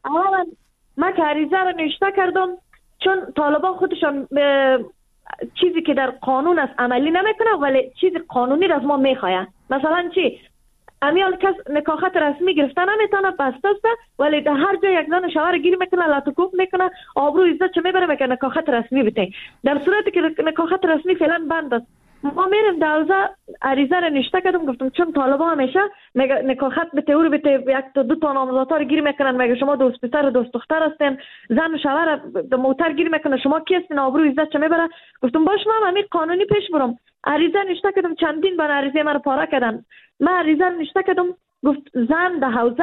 من که عریضه رو نوشته کردم چون طالبان خودشان چیزی که در قانون است عملی نمیکنه ولی چیز قانونی را از ما میخواه. مثلا چی؟ امیال کس نکاحت رسمی گرفته نمیتونه بسته است ولی در هر جای یک زن شوهر گیر میکنه، لطوکوف میکنه، آبرو عزت چه میبره میگه نکاحت رسمی بده. در صورتی که نکاحت رسمی فعلا بند است. ما میریم در حوزه عریضه رو نوشته کردم گفتم چون طالبا همیشه میگه نکاحت بده او رو بده یک تا دو تا نامزدها رو گیر میکنن، میگه شما دوست پسر و دوست دختر هستین، زن و شوهر به موتر گیر میکنه، شما کی هستین، آبرو عزت چه میبره. گفتم باش ما همین قانونی پیش برم. عریضه نوشته کردم، چندین بار عریضه من رو پاره کردن. من عریضه نوشته کردم گفت زن در حوزه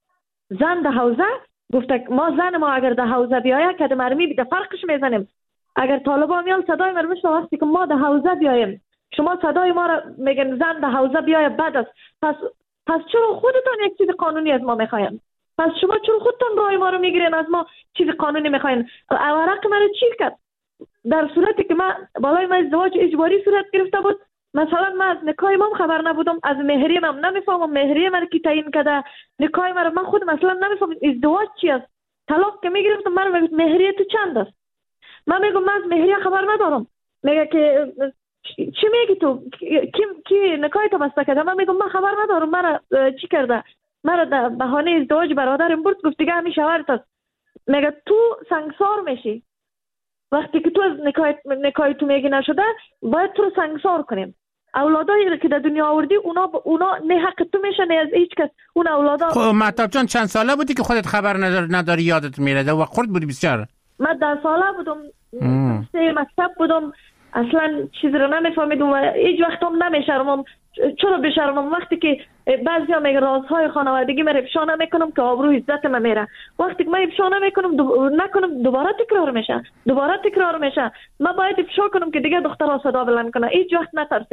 زن در حوزه گفت ما زن ما اگر در حوزه بیاید که مرمی بده فرقش میزنیم. اگر طالبا میان صدای ما رو وقتی که ما در حوزه بیایم شما صدای ما را میگن زن در حوزه بیاید بد است. پس پس چرا خودتان یک چیز قانونی از ما میخواین؟ پس شما چرا خودتان رای ما رو میگیرین از ما چیز قانونی میخواین؟ ورق من چی کرد؟ در صورتی که من بالای من ازدواج اجباری صورت گرفته بود، مثلا من از نکاح مام خبر نبودم، از مهریه من نمیفهمم مهریه من کی تعیین کرده، نکاح من من خود مثلا نمیفهمم ازدواج چی است. طلاق که میگرفتم من میگم مهریه تو چند است؟ من میگم من از مهریه خبر ندارم. میگه که چی میگی تو؟ کی کی نکاح تو بسته کرده؟ من میگم من خبر ندارم. من چی کرده؟ من در بهانه ازدواج برادرم برد گفت دیگه همین شوهرت است. میگه تو سنگسار میشی وقتی که تو از نکاح نکاح تو میگی نشده باید تو رو سنگسار کنیم. اولادایی که در دنیا آوردی اونا ب... اونا نه حق تو میشه نه از هیچ کس. اون اولادا خب مهتاب جان چند ساله بودی که خودت خبر نداری نداری یادت میره و خرد بودی بسیار؟ من ده ساله بودم، سه مکتب بودم، اصلا چیز رو نمیفهمیدم و هیچ وقت هم نمیشرمم. چرا بشرمم؟ وقتی که بعضیا میگه رازهای خانوادگی من افشا نمیکنم که آبرو عزت من میره. وقتی که من افشا نمیکنم دو... نکنم دوباره تکرار میشه دوباره تکرار میشه. من باید افشا کنم که دیگه دخترها صدا بلند کنه. هیچ وقت نترسین.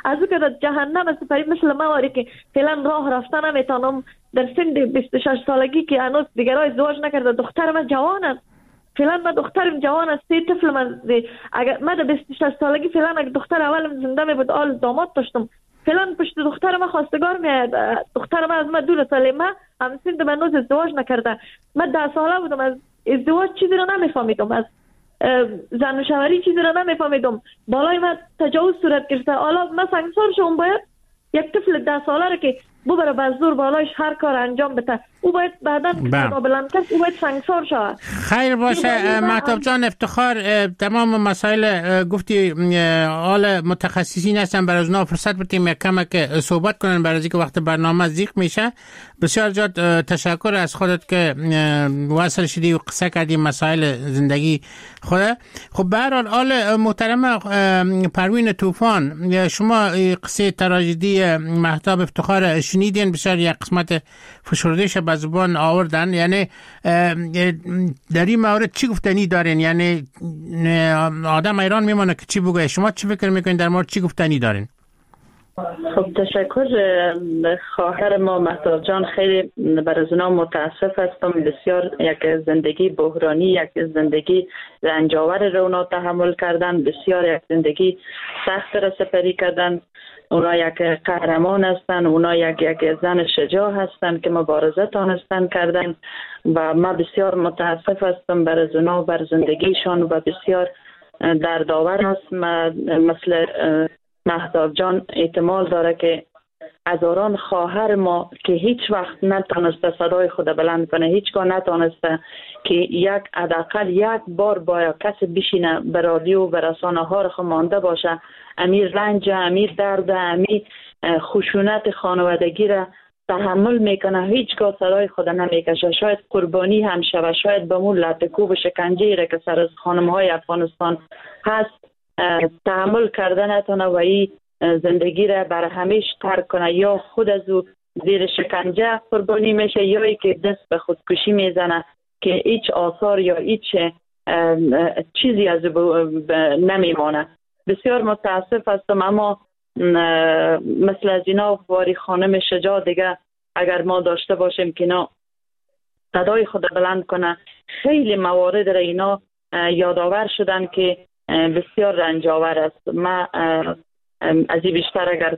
از او که در جهنم سپری مثل ما واری که فعلا راه رفتن نمیتونم در سن بیست و شش سالگی که هنوز دیگرای ازدواج نکرده، دختر من جوان است، فعلا من دخترم جوان است، سه طفل من اگر من در بیست و شش سالگی فعلا اگر دختر اولم زنده می بود آل داماد داشتم، فعلا پشت دختر من خواستگار میاد، دختر من از من دور ساله، من هم سن من هنوز ازدواج نکرده، من ده ساله بودم، از ازدواج چیزی رو نمیفهمیدم، از زن و شوهری چیزی رو نمیفهمیدم، بالای من تجاوز صورت گرفته، حالا من سنگسار شدم، باید یک طفل ده ساله رو که ببره به زور بالایش هر کار انجام بده، او باید بعداً بلند کرد، او باید سنگسار شود. خیر باشه مهتاب جان، افتخار. تمام مسائل گفتی حال متخصصین هستن، برای اونا فرصت بدیم یک کمک صحبت کنن برای اینکه وقت برنامه ضیق میشه. بسیار زیاد تشکر از خودت که وصل شدی و قصه کردی مسائل زندگی خودت. خب به هر حال آل محترم پروین طوفان، شما قصه تراژدی مهتاب افتخار شنیدین، بسیار یک قسمت فشردهش به زبان آوردن، یعنی در این مورد چی گفتنی دارین؟ یعنی آدم ایران میمونه که چی بگه، شما چی فکر میکنین در مورد چی گفتنی دارین؟ خب تشکر. خواهر ما مهتاب جان، خیلی برای اونا متاسف هستم، بسیار یک زندگی بحرانی، یک زندگی رنجاور رو اونا تحمل کردن، بسیار یک زندگی سخت را سپری کردن. اونا یک قهرمان هستن، اونا یک یک زن شجاع هستن که مبارزه تانستن کردن و ما بسیار متاسف هستم برای اونا و بر زندگیشان و بسیار دردآور است. مثل مهتاب جان احتمال داره که هزاران خواهر ما که هیچ وقت نتونسته صدای خود بلند کنه، هیچگاه نتونسته که یک حداقل یک بار با کسی بشینه به رادیو و رسانه ها رو مانده باشه، امیر رنج، امیر درد، امیر خشونت خانوادگی را تحمل میکنه، هیچگاه صدای خود نمیکشه، شاید قربانی هم شوه، شاید به مون لطکوب و شکنجه را که سر از خانم های افغانستان هست تحمل کرده نتونه و این زندگی را برای همیش ترک کنه، یا خود از او زیر شکنجه قربانی میشه یا ای که دست به خودکشی میزنه که هیچ آثار یا هیچ چیزی از او نمیمانه. بسیار متاسف هستم، اما مثل از اینا واری خانم شجاع دیگه اگر ما داشته باشیم که اینا صدای خود بلند کنه، خیلی موارد را اینا یادآور شدن که بسیار رنجاور است. ما از این بیشتر اگر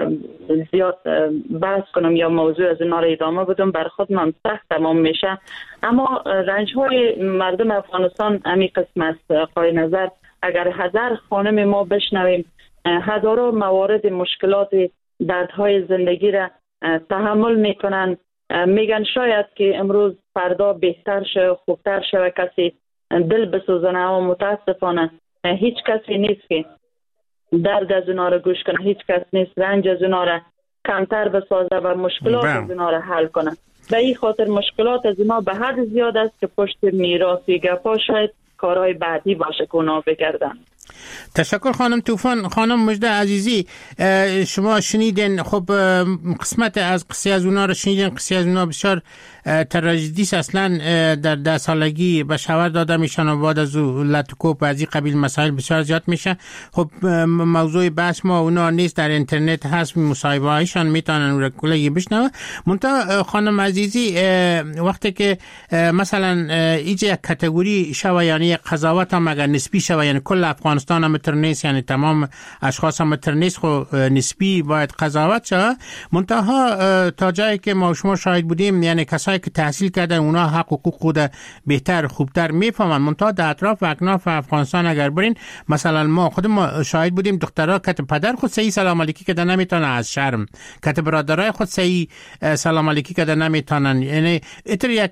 زیاد بحث کنم یا موضوع از اینا را ادامه بدم بر خود من سخت تمام میشه، اما رنج های مردم افغانستان همین قسم است. قای نظر اگر هزار خانم ما بشنویم هزارو موارد مشکلات دردهای زندگی را تحمل میکنن، میگن شاید که امروز فردا بهتر شه خوبتر شه و کسی دل بسوزنه، اما متاسفانه هیچ کسی نیست که درد از اونا را گوش کنه، هیچ کس نیست رنج از اونا را کمتر بسازه و مشکلات بم. از اونا را حل کنه. به این خاطر مشکلات از اونا به حد زیاد است که پشت میراثی گپا شاید کارهای بعدی باشه که اونا بگردن. تشکر خانم طوفان. خانم مجده عزیزی، شما شنیدین، خب قسمت از قصه از اونا رو شنیدین، قصه از اونا بسیار تراژدی است، اصلا در ده سالگی به شوهر داده میشن و بعد از او لطکوب از این قبیل مسائل بسیار زیاد میشه. خب موضوع بحث ما اونا نیست، در اینترنت هست، مصاحبه هایشان میتونن اون رو کلی بشنوه. منتها خانم عزیزی، وقتی که مثلا اینجا یک کاتگوری شوه، یعنی قضاوت هم اگر نسبی شوه، یعنی کل افغانستان هم متر نیست، یعنی تمام اشخاص هم متر نیست، خب نسبی باید قضاوت شوه. منتها تا جایی که ما شما شاهد بودیم، یعنی کسایی که تحصیل کردن اونا حق حقوق خود بهتر خوبتر میفهمن. منتها در اطراف و اکناف افغانستان اگر برین، مثلا ما خود ما شاهد بودیم دخترها که پدر خود صحیح سلام علیکی کده نمیتونن از شرم، که برادرای خود صحیح سلام علیکی کده نمیتونن، یعنی اتر یک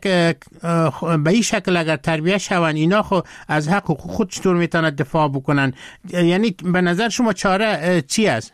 به این شکل اگر تربیت شون اینا خو از حق حقوق خود چطور میتونن دفاع بکنن؟ یعنی به نظر شما چاره چی است؟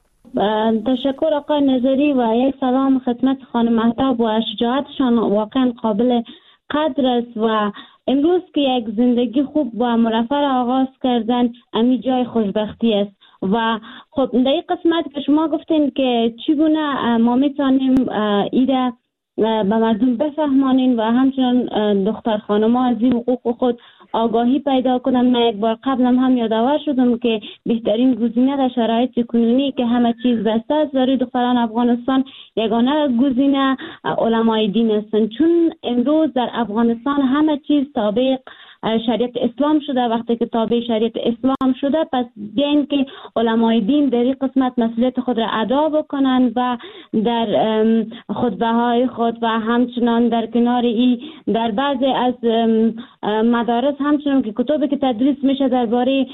تشکر آقای نظری و یک سلام خدمت خانم مهتاب و شجاعتشان واقعا قابل قدر است و امروز که یک زندگی خوب و مرفه را آغاز کردن امی جای خوشبختی است. و خب در این قسمت که شما گفتین که چگونه ما میتونیم ایره به مردم بفهمانین و همچنان دختر خانم ها از این حقوق خود آگاهی پیدا کنند. من یک بار قبلم هم یادآور شدم که بهترین گزینه در شرایط کنونی که همه چیز بسته است برای دختران افغانستان یگانه گزینه علمای دین هستند، چون امروز در افغانستان همه چیز تابع شریعت اسلام شده. وقتی که تابع شریعت اسلام شده پس بیاین که علمای دین در این قسمت مسئولیت خود را ادا بکنند و در خطبه های خود و همچنان در کنار ای در بعضی از مدارس همچنان که کتابی که تدریس میشه درباره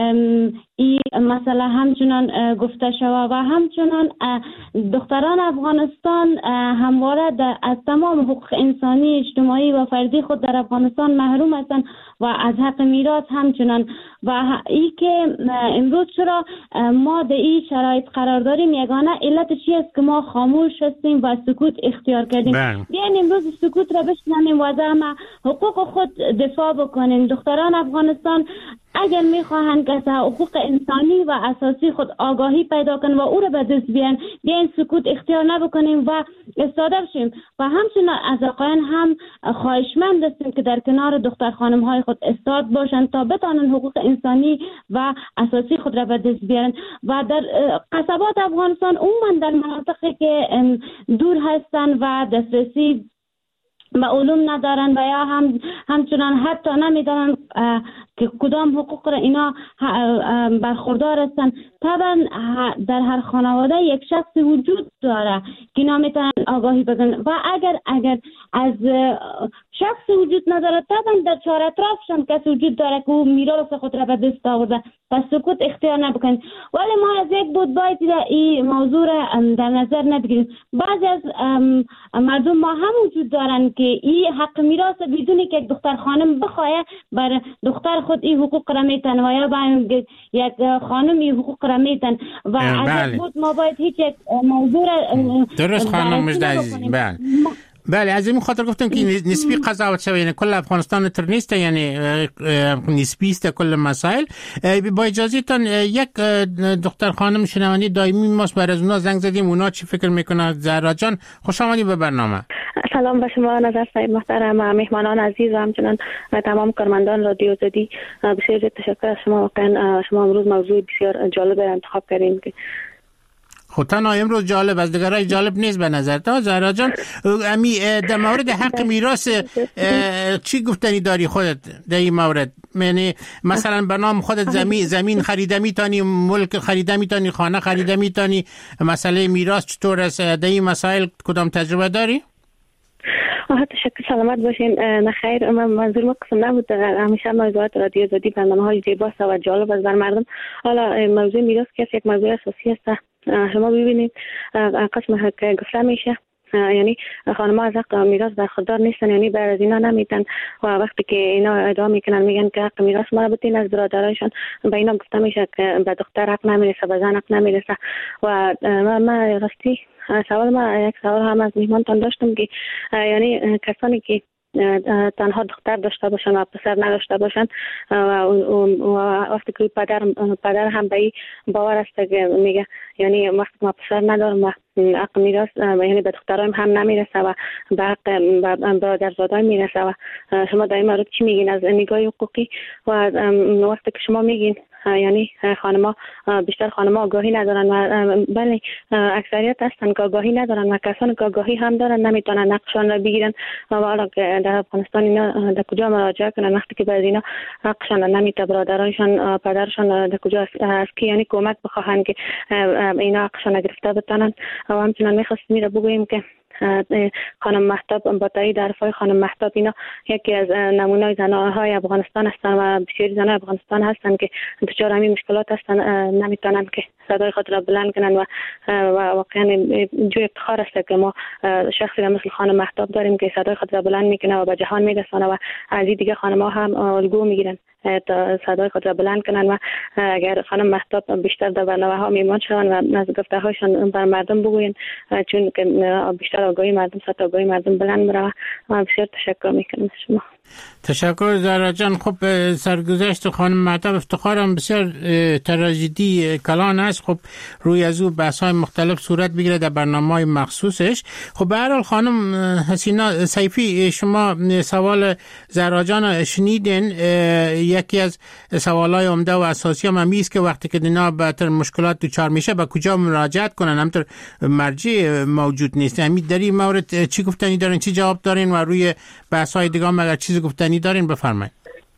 این مسئله همچنان گفته شود و همچنان دختران افغانستان همواره از تمام حقوق انسانی اجتماعی و فردی خود در افغانستان محروم هستند و از حق میراث همچنان. و ای که امروز چرا ما در این شرایط قرار داریم یگانه علتش است که ما خاموش هستیم و سکوت اختیار کردیم. بیاین امروز سکوت را بشنویم و از همه حقوق خود دفاع بکنیم. دختران افغانستان اگر میخواهند که حقوق انسانی و اساسی خود آگاهی پیدا کنند و او را به دست بیارن، بیاین سکوت اختیار نبکنیم و استاده بشیم. و همچنان از آقایان هم خواهشمند هستیم که در کنار دختر خانم های خود استاد باشند تا بتوانند حقوق انسانی و اساسی خود را به دست بیارن. و در قصبات افغانستان عموما در مناطقی که دور هستند و دسترسی به علوم ندارن و یا هم همچنان حتی نمیدانن که کدام حقوق را اینا برخوردار هستن. طبعا در هر خانواده یک شخص وجود داره که اینا میتونن آگاهی بدن و اگر اگر از شخص وجود نداره طبعا در چهار اطرافشان کسی وجود داره که او میراث خود را به دست آورده، پس سکوت اختیار نبکنید. ولی ما از یک بود باید این موضوع را در نظر نبگیریم. بعضی از مردم ما هم وجود دارن که این حق میراث بدونی که یک دختر خانم بخواه بر دختر خود این حقوق را میتن و یا باید یک خانم این حقوق را میتن و از یک بود ما باید هیچ یک موضوع را درست خانم مجد عزیز. بله بله از این خاطر گفتم که نسبی قضاوت شوه، یعنی کل افغانستان تر نیست، یعنی نسبی است کل مسائل. با اجازهتان یک دختر خانم شنونده دائمی ماست، بر از اونا زنگ زدیم، اونا چی فکر میکنن؟ زهرا جان خوش آمدید به برنامه. سلام به شما نظر صاحب محترم، مهمانان عزیز و همچنان تمام کارمندان رادیو زدی. بسیار تشکر از شما، واقعا شما امروز موضوع بسیار جالب انتخاب کردین که خب تنها امروز جالب از دیگرای جالب نیست به نظر تا. زهرا جان امی در مورد حق میراث چی گفتنی داری خودت در این مورد؟ یعنی مثلا به نام خودت زمین زمین خریده میتونی، ملک خریده میتونی، خانه خریده میتونی، مسئله میراث چطور است؟ در این مسائل کدام تجربه داری؟ آها تشکر، سلامت باشین. نخیر، من منظور ما قسم نبود، همیشه موضوعات رادیو زدی برنامه های زیباست و جالب است بر مردم. حالا موضوع میراث که یک موضوع اساسی است. شما ببینید قسم که گفته میشه یعنی خانم‌ها از حق میراث برخوردار نیستن، یعنی بر از اینا نمیتن و وقتی که اینا ادعا میکنن میگن که حق میراث مربوطین از برادرایشان، به اینا گفته میشه که به دختر حق نمیرسه، به زن حق نمیرسه. و من راستی سوال ما یک سوال هم از میهمانتان داشتم که یعنی کسانی که تنها دختر داشته باشن و پسر نداشته باشن و وقتی که پدر پدر هم به این باور است که میگه یعنی وقتی ما پسر ندارم و حق میراث یعنی به دخترایم هم نمیرسه و به حق برادرزادای میرسه. و شما در این مورد چی میگین از نگاه حقوقی؟ و وقتی که شما میگین یعنی خانم‌ها بیشتر خانم‌ها آگاهی ندارن و بله اکثریت هستن که آگاهی ندارن و کسانی که آگاهی هم دارن نمیتونن حقشان را بگیرن و حالا که در افغانستان اینا در کجا مراجعه کنن وقتی که بعد اینا حقشان نمیته، برادرانشان پدرشان در کجا از کی یعنی کمک بخواهن که اینا حقشان گرفته بتونن. و همچنان می‌خواستم میره بگویم که خانم مهتاب با تایید حرفای خانم مهتاب اینا یکی از نمونه‌های زن‌های افغانستان هستن و بسیاری زن‌های افغانستان هستن که دچار همین مشکلات هستن، نمیتونن که صدای خود را بلند کنن و واقعا جو افتخار است که ما شخصی مثل خانم مهتاب داریم که صدای خود را بلند میکنه و به جهان میرسونه و از این دیگه خانم‌ها هم الگو میگیرن تا صدای خود را بلند کنن. و اگر خانم مهتاب بیشتر در برنامه‌ها میمان شون و از گفته‌هاشون بر مردم بگوین، چون که بیشتر آگاهی مردم سطح آگاهی مردم بلند بره. و بسیار تشکر میکنم از شما. تشکر زهرا جان. خب سرگذشت خانم مهتاب افتخارم بسیار تراژدی کلان است. خب روی از او بحث‌های مختلف صورت بگیره در برنامه‌های مخصوصش. خب به هر حال خانم حسینا سیفی، شما سوال زهرا جان شنیدین. یکی از سوالای عمده و اساسی هم است که وقتی که دینا به تر مشکلات دچار میشه به کجا مراجعت کنن، همطور مرجع موجود نیست. امید در این مورد چی گفتنی دارین، چی جواب دارین و روی بحث‌های دیگه هم اگر چیزی گفتنی دارین بفرمایید.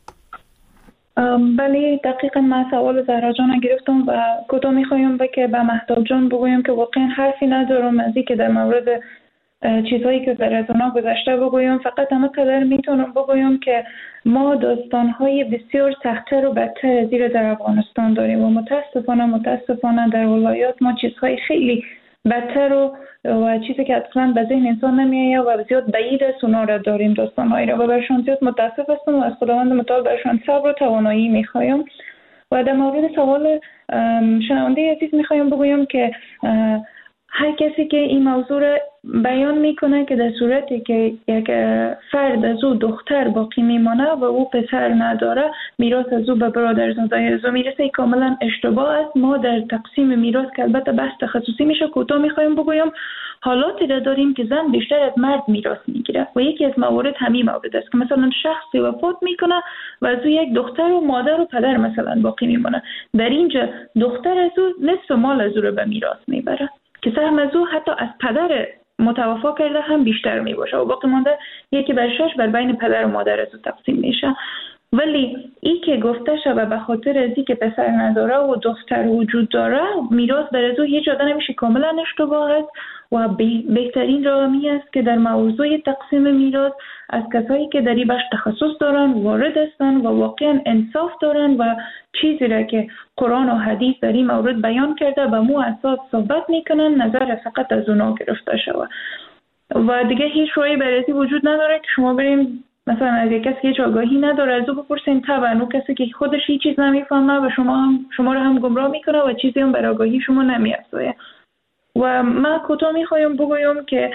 بله دقیقا من سوال زهرا جان گرفتم و کدام میخوایم به که به مهتاب جان بگویم که واقعا حرفی ندارم از این که در مورد چیزهایی که در از اونا گذشته بگویم. فقط همه قدر میتونم بگویم که ما داستانهای بسیار سخت‌تر و بدتر از این در افغانستان داریم و متاسفانه متاسفانه در ولایات ما چیزهای خیلی بدتر و و چیزی که اصلا به ذهن انسان نمیایه و زیاد بعید است اونا را داریم داستانهایی را و برشان زیاد متاسف هستم و از خداوند متعال برشان صبر و توانایی میخوایم. و در مورد سوال شنونده عزیز میخوایم بگویم که هر کسی که این موضوع را بیان میکنه که در صورتی که یک فرد از او دختر باقی میمانه و او پسر نداره میراث از او به برادرزادای از او میرسه، کاملا اشتباه است. ما در تقسیم میراث که البته بحث تخصصی میشه کوتاه میخوایم بگویم حالاتی را داریم که زن بیشتر از مرد میراث میگیره و یکی از موارد همین مورد است که مثلا شخصی وفات میکنه و از او یک دختر و مادر و پدر مثلا باقی میمونه. در اینجا دختر از او نصف مال از او رو به میراث میبره که سهم از او حتی از پدر متوفا کرده هم بیشتر می باشه و باقی مانده یکی بر شش بر بین پدر و مادر از او تقسیم میشه. ولی ای که گفته شده به خاطر ازی که پسر نداره و دختر وجود داره میراث بر از او هیچ جاده نمیشه، کاملا اشتباه است و بهترین راهی است که در موضوع تقسیم میراث از کسایی که در این بخش تخصص دارن وارد هستن و واقعا انصاف دارن و چیزی را که قرآن و حدیث در این مورد بیان کرده به مو اساس صحبت میکنن، نظر فقط از اونا گرفته شود و دیگه هیچ راهی برای وجود نداره که شما بریم مثلا از یک کسی که هیچ آگاهی نداره از او بپرسین. طبعا اون کسی که خودش هیچ چیز نمیفهمه و شما هم شما رو هم گمراه میکنه و چیزی هم بر آگاهی شما نمیافزاید. و من کوتاه میخوایم بگویم که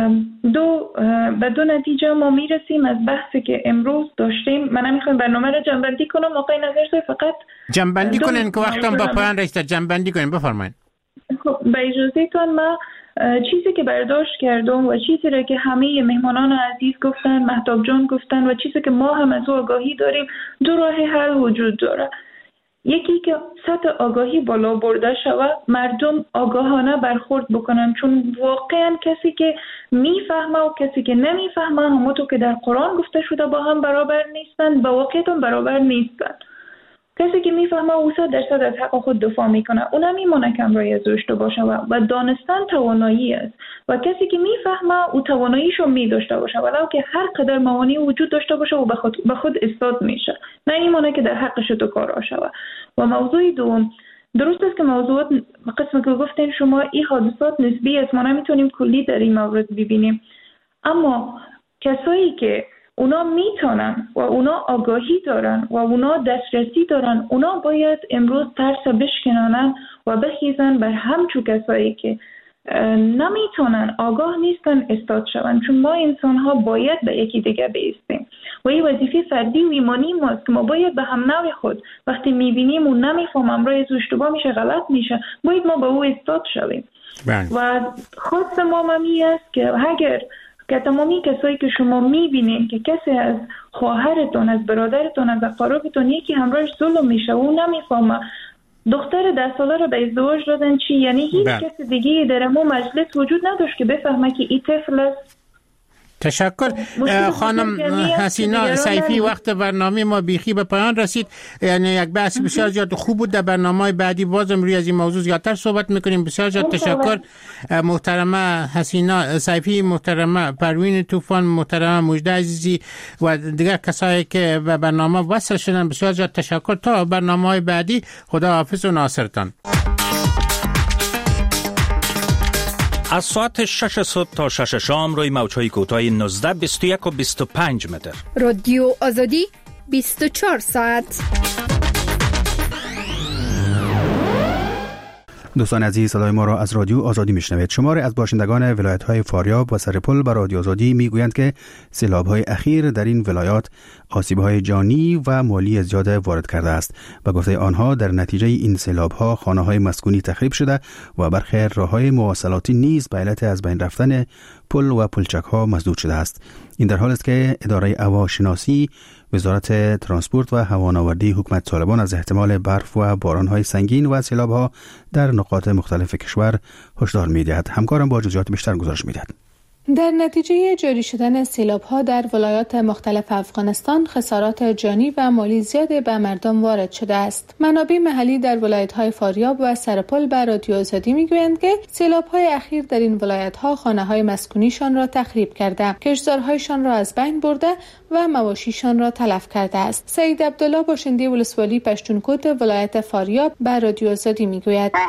دو به دو نتیجه ما میرسیم از بحثی که امروز داشتیم. من نمیخوایم برنامه رو جنبندی کنم، آقای نظرسای فقط جنبندی کنین که وقتم با پایان رسیده. جنبندی کنین بفرمایید. خب به اجازهتون من چیزی که برداشت کردم و چیزی را که همه مهمانان عزیز گفتن، مهتاب جان گفتن و چیزی که ما هم از او آگاهی داریم، دو راه حل وجود داره. یکی که سطح آگاهی بالا برده شود، مردم آگاهانه برخورد بکنن، چون واقعا کسی که میفهمه و کسی که نمیفهمه همونطور که در قرآن گفته شده با هم برابر نیستن، با واقعیت هم برابر نیستن. کسی که میفهمه او صد درصد از حق خود دفاع میکنه، اون نمیمونه کم رای از اشتباه باشه و دانستن توانایی است و کسی که میفهمه او تواناییشو میداشته باشه ولو که هر قدر موانع وجود داشته باشه و به خود به خود استاد میشه، نمیمونه که در حقش تو کارا شود. و موضوع دوم، درست است که موضوعات قسمی که گفتین شما این حادثات نسبی است، ما نمیتونیم کلی در این مورد ببینیم، اما کسایی که اونا میتونن و اونا آگاهی دارن و اونا دسترسی دارن، اونا باید امروز ترس بشکنانن و بخیزن بر همچو کسایی که نمیتونن، آگاه نیستن، استاد شون. چون ما انسان ها باید به یکی دیگه بیستیم و این وظیفه فردی و ایمانی ماست که ما باید به هم نوع خود وقتی میبینیم و نمیفهمم رای از اشتباه میشه، غلط میشه، باید ما به او استاد شویم. و خواست ما ممی است که اگر که تمامی کسایی که شما میبینین که کسی از خواهرتون، از برادرتون، از اقاربتون یکی همراهش ظلم میشه و اون نمیفهمه، دختر ده ساله رو به ازدواج دادن چی؟ یعنی هیچ کسی دیگه در امو مجلس وجود نداشت که بفهمه که این طفل است. تشکر خانم حسینا سیفی. وقت برنامه ما بیخی به پایان رسید، یعنی یک بحث بسیار زیاد خوب بود. در برنامه‌های بعدی بازم روی از این موضوع زیادتر صحبت میکنیم. بسیار زیاد تشکر محترمه حسینا سیفی، محترمه پروین طوفان، محترمه مجده عزیزی و دیگر کسایی که به برنامه وصل شدن. بسیار زیاد تشکر. تا برنامه‌های بعدی، خدا حافظ و ناصرتان. از ساعت شش صبح تا شش شام روی موج‌های کوتاه نوزده، بیست و یک و بیست و پنج متر. رادیو آزادی بیست و چهار ساعت. دوستان عزیز، صدای ما را از رادیو آزادی میشنوید. شماری از باشندگان ولایت‌های فاریاب و سرپل به رادیو آزادی میگویند که سیلاب‌های اخیر در این ولایات آسیب‌های جانی و مالی زیاد وارد کرده است. به گفته آنها در نتیجه این سیلاب‌ها خانه‌های مسکونی تخریب شده و برخی راه‌های مواصلاتی نیز به علت از بین رفتن پل و پلچک‌ها مسدود شده است. این در حالی است که اداره هواشناسی وزارت ترانسپورت و هوانوردی حکومت طالبان از احتمال برف و باران‌های سنگین و سیلاب‌ها در نقاط مختلف کشور هشدار می‌دهد. همکارم با جزئیات بیشتر گزارش می‌دهد. در نتیجه جاری شدن سیلاب‌ها در ولایات مختلف افغانستان خسارات جانی و مالی زیادی به مردم وارد شده است. منابع محلی در ولایت‌های فاریاب و سرپل به رادیو آزادی می‌گویند که سیلاب‌های اخیر در این ولایت‌ها خانه‌های مسکونیشان را تخریب کرده، کشتزارهایشان را از بین برده و مواشیشان را تلف کرده است. سید عبدالله باشنده ولسوالی پشتونکوت ولایت فاریاب به رادیو آزادی می‌گوید: بله،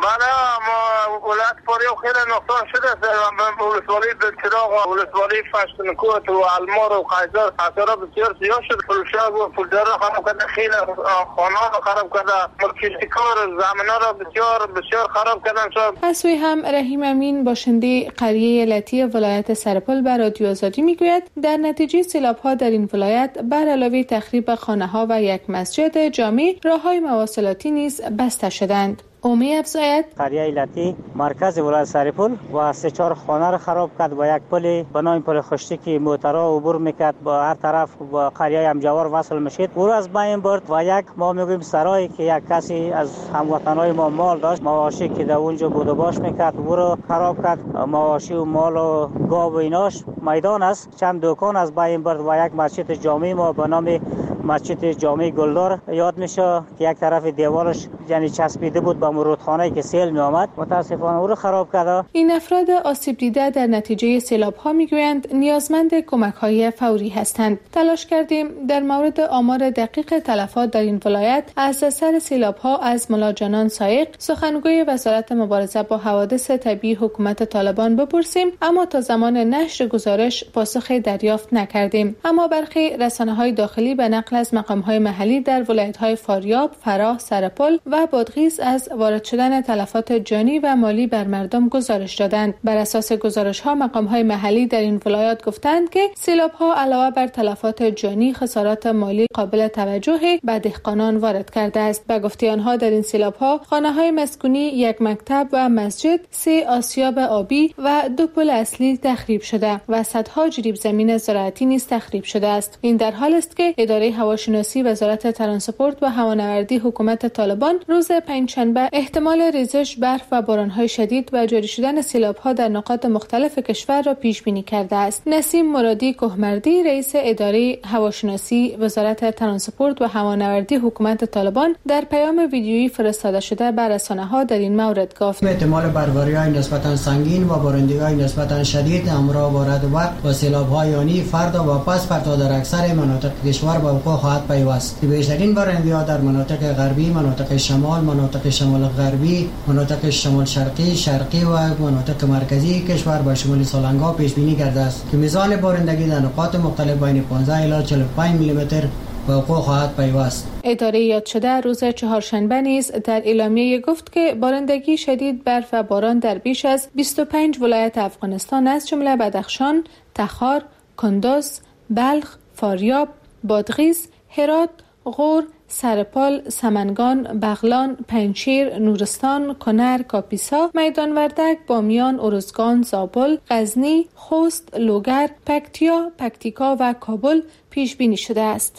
ما ولایت فاریاب خیلی نقصان شده است. ولسوالی بنچراغ و ولسوالی پشتونکوت و المار و قیصر خسارات بسیار زیاد شد. فروشا و پولدار را خراب کرده، خیلی خانه را خراب کرده، ملکیار زمین‌ها را بسیار بسیار خراب کردن شد. از سوی هم رحیم امین باشنده قریه لطی ولایت سرپل به رادیو آزادی می‌گوید در نتیجه سیلاب‌ها در این ولایت بر علاوه تخریب خانه‌ها و یک مسجد جامع، راه‌های مواصلاتی نیز بسته شدند. اومی افزاید: قریه ایلتی مرکز ولایت سرپل و سه چهار خانه را خراب کرد و یک پل به نام پل خشتی که موترها عبور میکرد با هر طرف با قریه امجوار وصل میشد او را از بین برد و یک ما میگویم سرایی که یک کسی از هموطنای ما مال داشت، مواشی که در اونجا بود و باش میکرد او را خراب کرد. مواشی و مال و گاو و ایناش میدان است، چند دکان از بین برد و یک مسجد جامع ما به نام مسجد جامع گلدار یاد میشه که یک طرف دیوارش یعنی چسبیده بود به رودخانه‌ای که سیل می آمد، متاسفانه او را خراب کرده. این افراد آسیب دیده در نتیجه سیلاب‌ها میگویند نیازمند کمک‌های فوری هستند. تلاش کردیم در مورد آمار دقیق تلفات در این ولایت از اثر سیلاب‌ها از ملا جانان سایق، سخنگوی وزارت مبارزه با حوادث طبیعی حکومت طالبان بپرسیم، اما تا زمان نشر گزارش پاسخی دریافت نکردیم. اما برخی رسانه‌های داخلی به نقل از مقام‌های محلی در ولایت‌های فاریاب، فراه، سرپل و بادغیس از وارد شدن تلفات جانی و مالی بر مردم گزارش دادند. بر اساس گزارش‌ها مقام‌های محلی در این ولایات گفتند که سیلاب‌ها علاوه بر تلفات جانی خسارات مالی قابل توجهی به دهقانان وارد کرده است. به گفته آنها در این سیلاب‌ها خانه‌های مسکونی، یک مکتب و مسجد، سه آسیاب آبی و دو پل اصلی تخریب شده و صدها جریب زمین زراعتی نیز تخریب شده است. این در حالی است که اداره هواشناسی وزارت ترانسپورت و هوانوردی حکومت طالبان روز پنجشنبه احتمال ریزش برف و باران‌های شدید و جاری شدن سیلاب‌ها در نقاط مختلف کشور را پیش بینی کرده است. نسیم مرادی کوهمردی رئیس اداره هواشناسی وزارت ترانسپورت و هوانوردی حکومت طالبان در پیام ویدیویی فرستاده شده به رسانه‌ها در این مورد گفت: احتمال بارندگی‌های نسبتاً سنگین و بارندگی‌های نسبتاً شدید همراه با رعد و برق و سیلاب‌های یعنی فردا و پس فردا در اکثر مناطق کشور به وقوع خواهد پیوست. بیشترین بارندگی‌ها در مناطق غربی، مناطق شمال، مناطق شمال غربی، مناطق شمال شرقی، شرقی و مناطق مرکزی کشور با شمال سالنگا پیش بینی کرده است که میزان بارندگی در نقاط مختلف بین پانزده الی چهل و پنج میلی متر به وقوع خواهد پیوست. اداره یاد شده روز چهارشنبه نیز در اعلامیه گفت که بارندگی شدید، برف و باران در بیش از بیست و پنج ولایت افغانستان از جمله بدخشان، تخار، کندز، بلخ، فاریاب، بادغیس، هرات، غور، سرپل، سمنگان، بغلان، پنجشیر، نورستان، کنر، کاپیسا، میدان وردک، بامیان، ارزگان، زابل، غزنی، خوست، لوگر، پکتیا، پکتیکا و کابل پیش بینی شده است.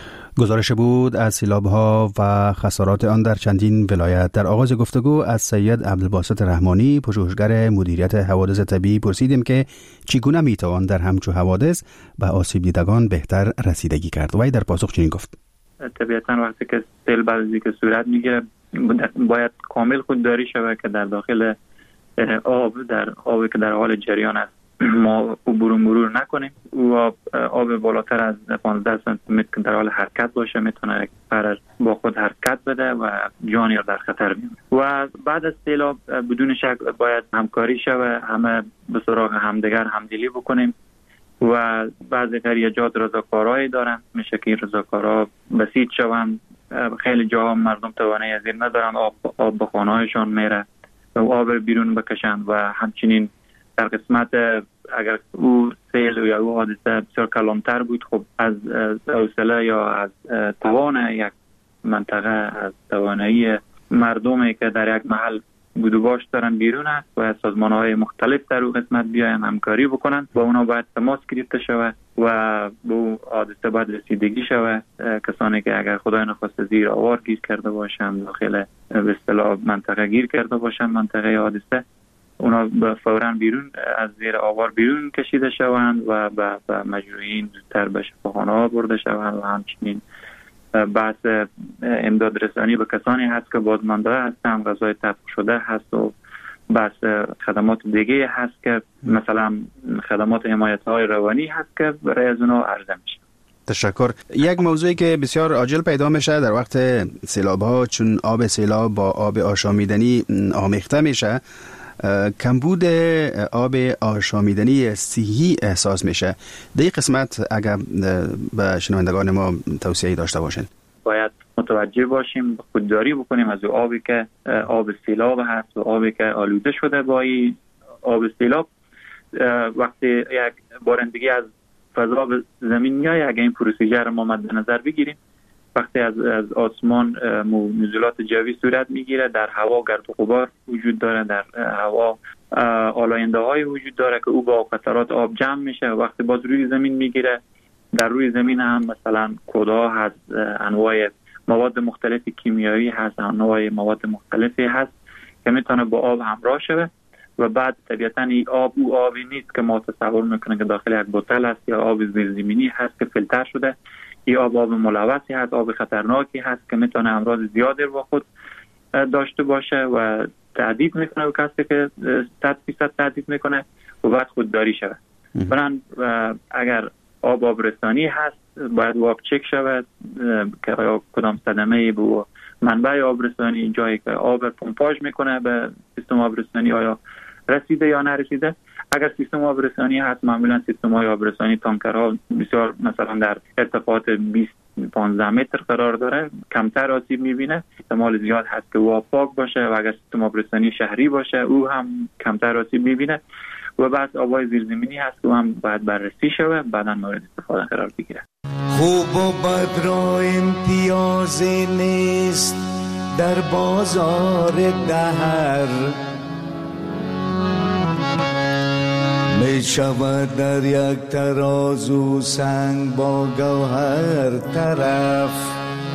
گزارش بود از سیلاب‌ها و خسارات آن در چندین ولایت. در آغاز گفتگو از سید عبدالباسط رحمانی، پژوهشگر مدیریت حوادث طبیعی، پرسیدیم که چگونه میتوان در همچو حوادث به آسیب دیدگان بهتر رسیدگی کرد. وی در پاسخ چنین گفت: طبیعتاً وقتی که سیل بعضی که صورت میگیره باید کامل خودداری شود که در داخل آب، در آبی که در حال جریان است، ما عبور مرور نکنیم. و آب بالاتر از پانزده سانتی متر که در حال حرکت باشه میتونه پر با خود حرکت بده و جانی را در خطر بیاره. و بعد از سیلاب بدون شک باید همکاری شود، همه به سراغ همدیگر همدلی بکنیم و بعضی قریجات رضاکارایی دارن، میشه که رضاکارا بسیط شوند. خیلی جاها مردم توانایی از این ندارن، آب, آب به خانه‌هایشان میره آب بیرون بکشند و همچنین در قسمت اگر او سیل یا او حادثه بسیار کلانتر بود، خب از حوصله یا از توان یک منطقه، از توانایی مردمی که در یک محل بود و باش دارن بیرون است و سازمان‌های مختلف در اون قسمت بیاین همکاری بکنن با اونا باید تماس گرفته شود و به حادثه باید رسیدگی شود. کسانی که اگر خدای نخواسته زیر آوار گیر کرده باشند، داخل به اصطلاح منطقه گیر کرده باشند، منطقه حادثه، اونا به فوراً بیرون از زیر آوار بیرون کشیده شوند و به مجروحین زودتر به شفاخانه‌ها برده شوند و همچنین بحث امداد رسانی به کسانی هست که بازمانده هستند، غذای طبخ شده هست و بحث خدمات دیگه هست که مثلا خدمات حمایت های روانی هست که برای از اونا عرضه میشه. تشکر. یک موضوعی که بسیار عاجل پیدا میشه در وقت سیلاب ها، چون آب سیلاب با آب آشامیدنی آمیخته میشه، کمبود آب آشامیدنی صحی احساس میشه. در این قسمت اگر به شنوندگان ما توصیه داشته باشین. باید متوجه باشیم، خودداری بکنیم از آبی که آب سیلاب هست و آبی که آلوده شده با آب سیلاب. وقتی یک بارندگی از فضا به زمین میاد، اگر این پروسیجر ما مد نظر بگیریم، وقتی از از آسمان نزولات جوی صورت میگیره، در هوا گرد و غبار وجود داره، در هوا آلاینده های وجود داره که او با قطرات آب جمع میشه و وقتی باز روی زمین میگیره، در روی زمین هم مثلا کودها هست، انواع مواد مختلف کیمیایی هست، انواع مواد مختلفی هست که میتونه با آب همراه شده و بعد طبیعتاً این آب او آبی نیست که ما تصور میکنه که داخل یک بوتل است یا آب زیرزمینی هست که فیلتر شده. این آب آب ملوثی هست، آب خطرناکی هست که میتونه امراض زیادی با خود داشته باشه و تهدید میکنه و کسی که صد فیصد تهدید میکنه و بعد خودداری شود. برن اگر آب آبرسانی هست باید آب چک شود که آیا کدام صدمه به منبع آبرسانی، جایی که آب پمپاژ میکنه به سیستم آبرسانی آیا رسیده یا نرسیده. اگر سیستم آبرسانی هست، معمولا سیستم های آبرسانی تانکرها بسیار مثلا در ارتفاعات بیست پانزده متر قرار داره، کمتر آسیب میبینه. احتمال زیاد هست که او پاک باشه و اگر سیستم آبرسانی شهری باشه او هم کمتر آسیب میبینه و بعد آبای زیرزمینی هست و هم باید بررسی شود، بعدا مورد استفاده قرار بگیره. خوب و بد را امتیازی نیست در بازار دهر، می شود در یک ترازو سنگ با گوهر طرف.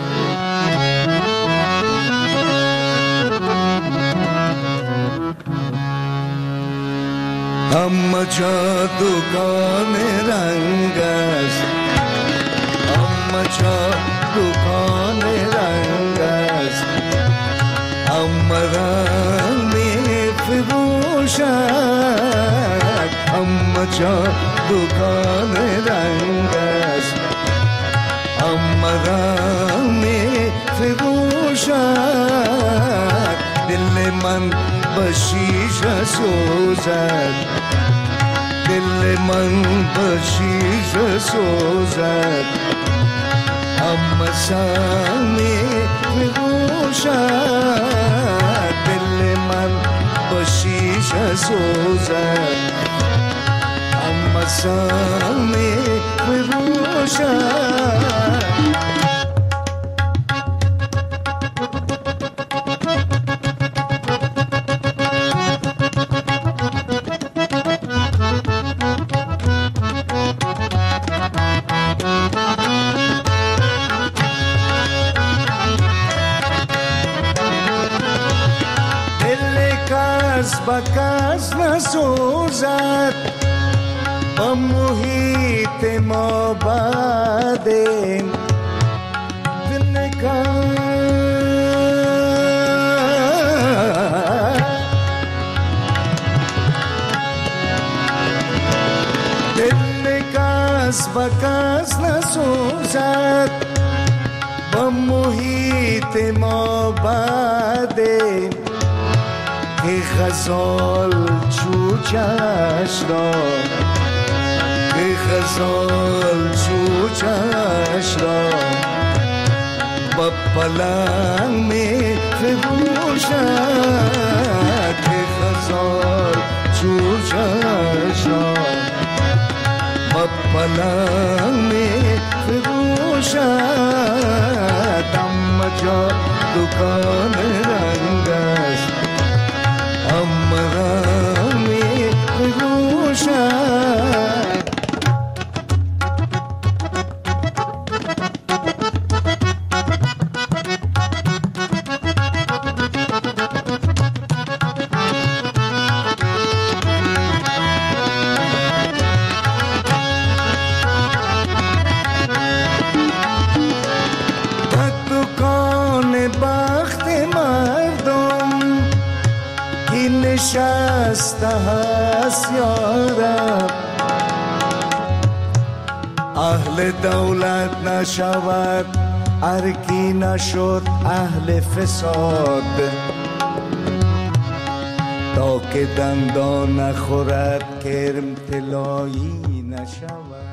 همه جا دکان رنگ است، همه جا دکان رنگ است، همه رنگ می فروشد، همه جا دکان رنگ است، همه رنگ می فروشد. دل من به شیشه سوزد، دل من به شیشه سوزد، همه سر می فروشد. دل من به شیشه سوزد، همه سر می فروشد. بکس نسوزد با محیط ما بعدیم دل کس دل کس بکس نسوزد با محیط ما بعدیم ای غزال چوچش را، ای غزال چوچش را با پلنگ می فروشد. سال چور چشم و پلنگ می فروشد اما جا دکان رنگ است اما رنگ می فروشد نشسته هست یارب اهل دولت نشود ارکی نشد اهل فساد تا که دندان نخورد کرم طلایی نشود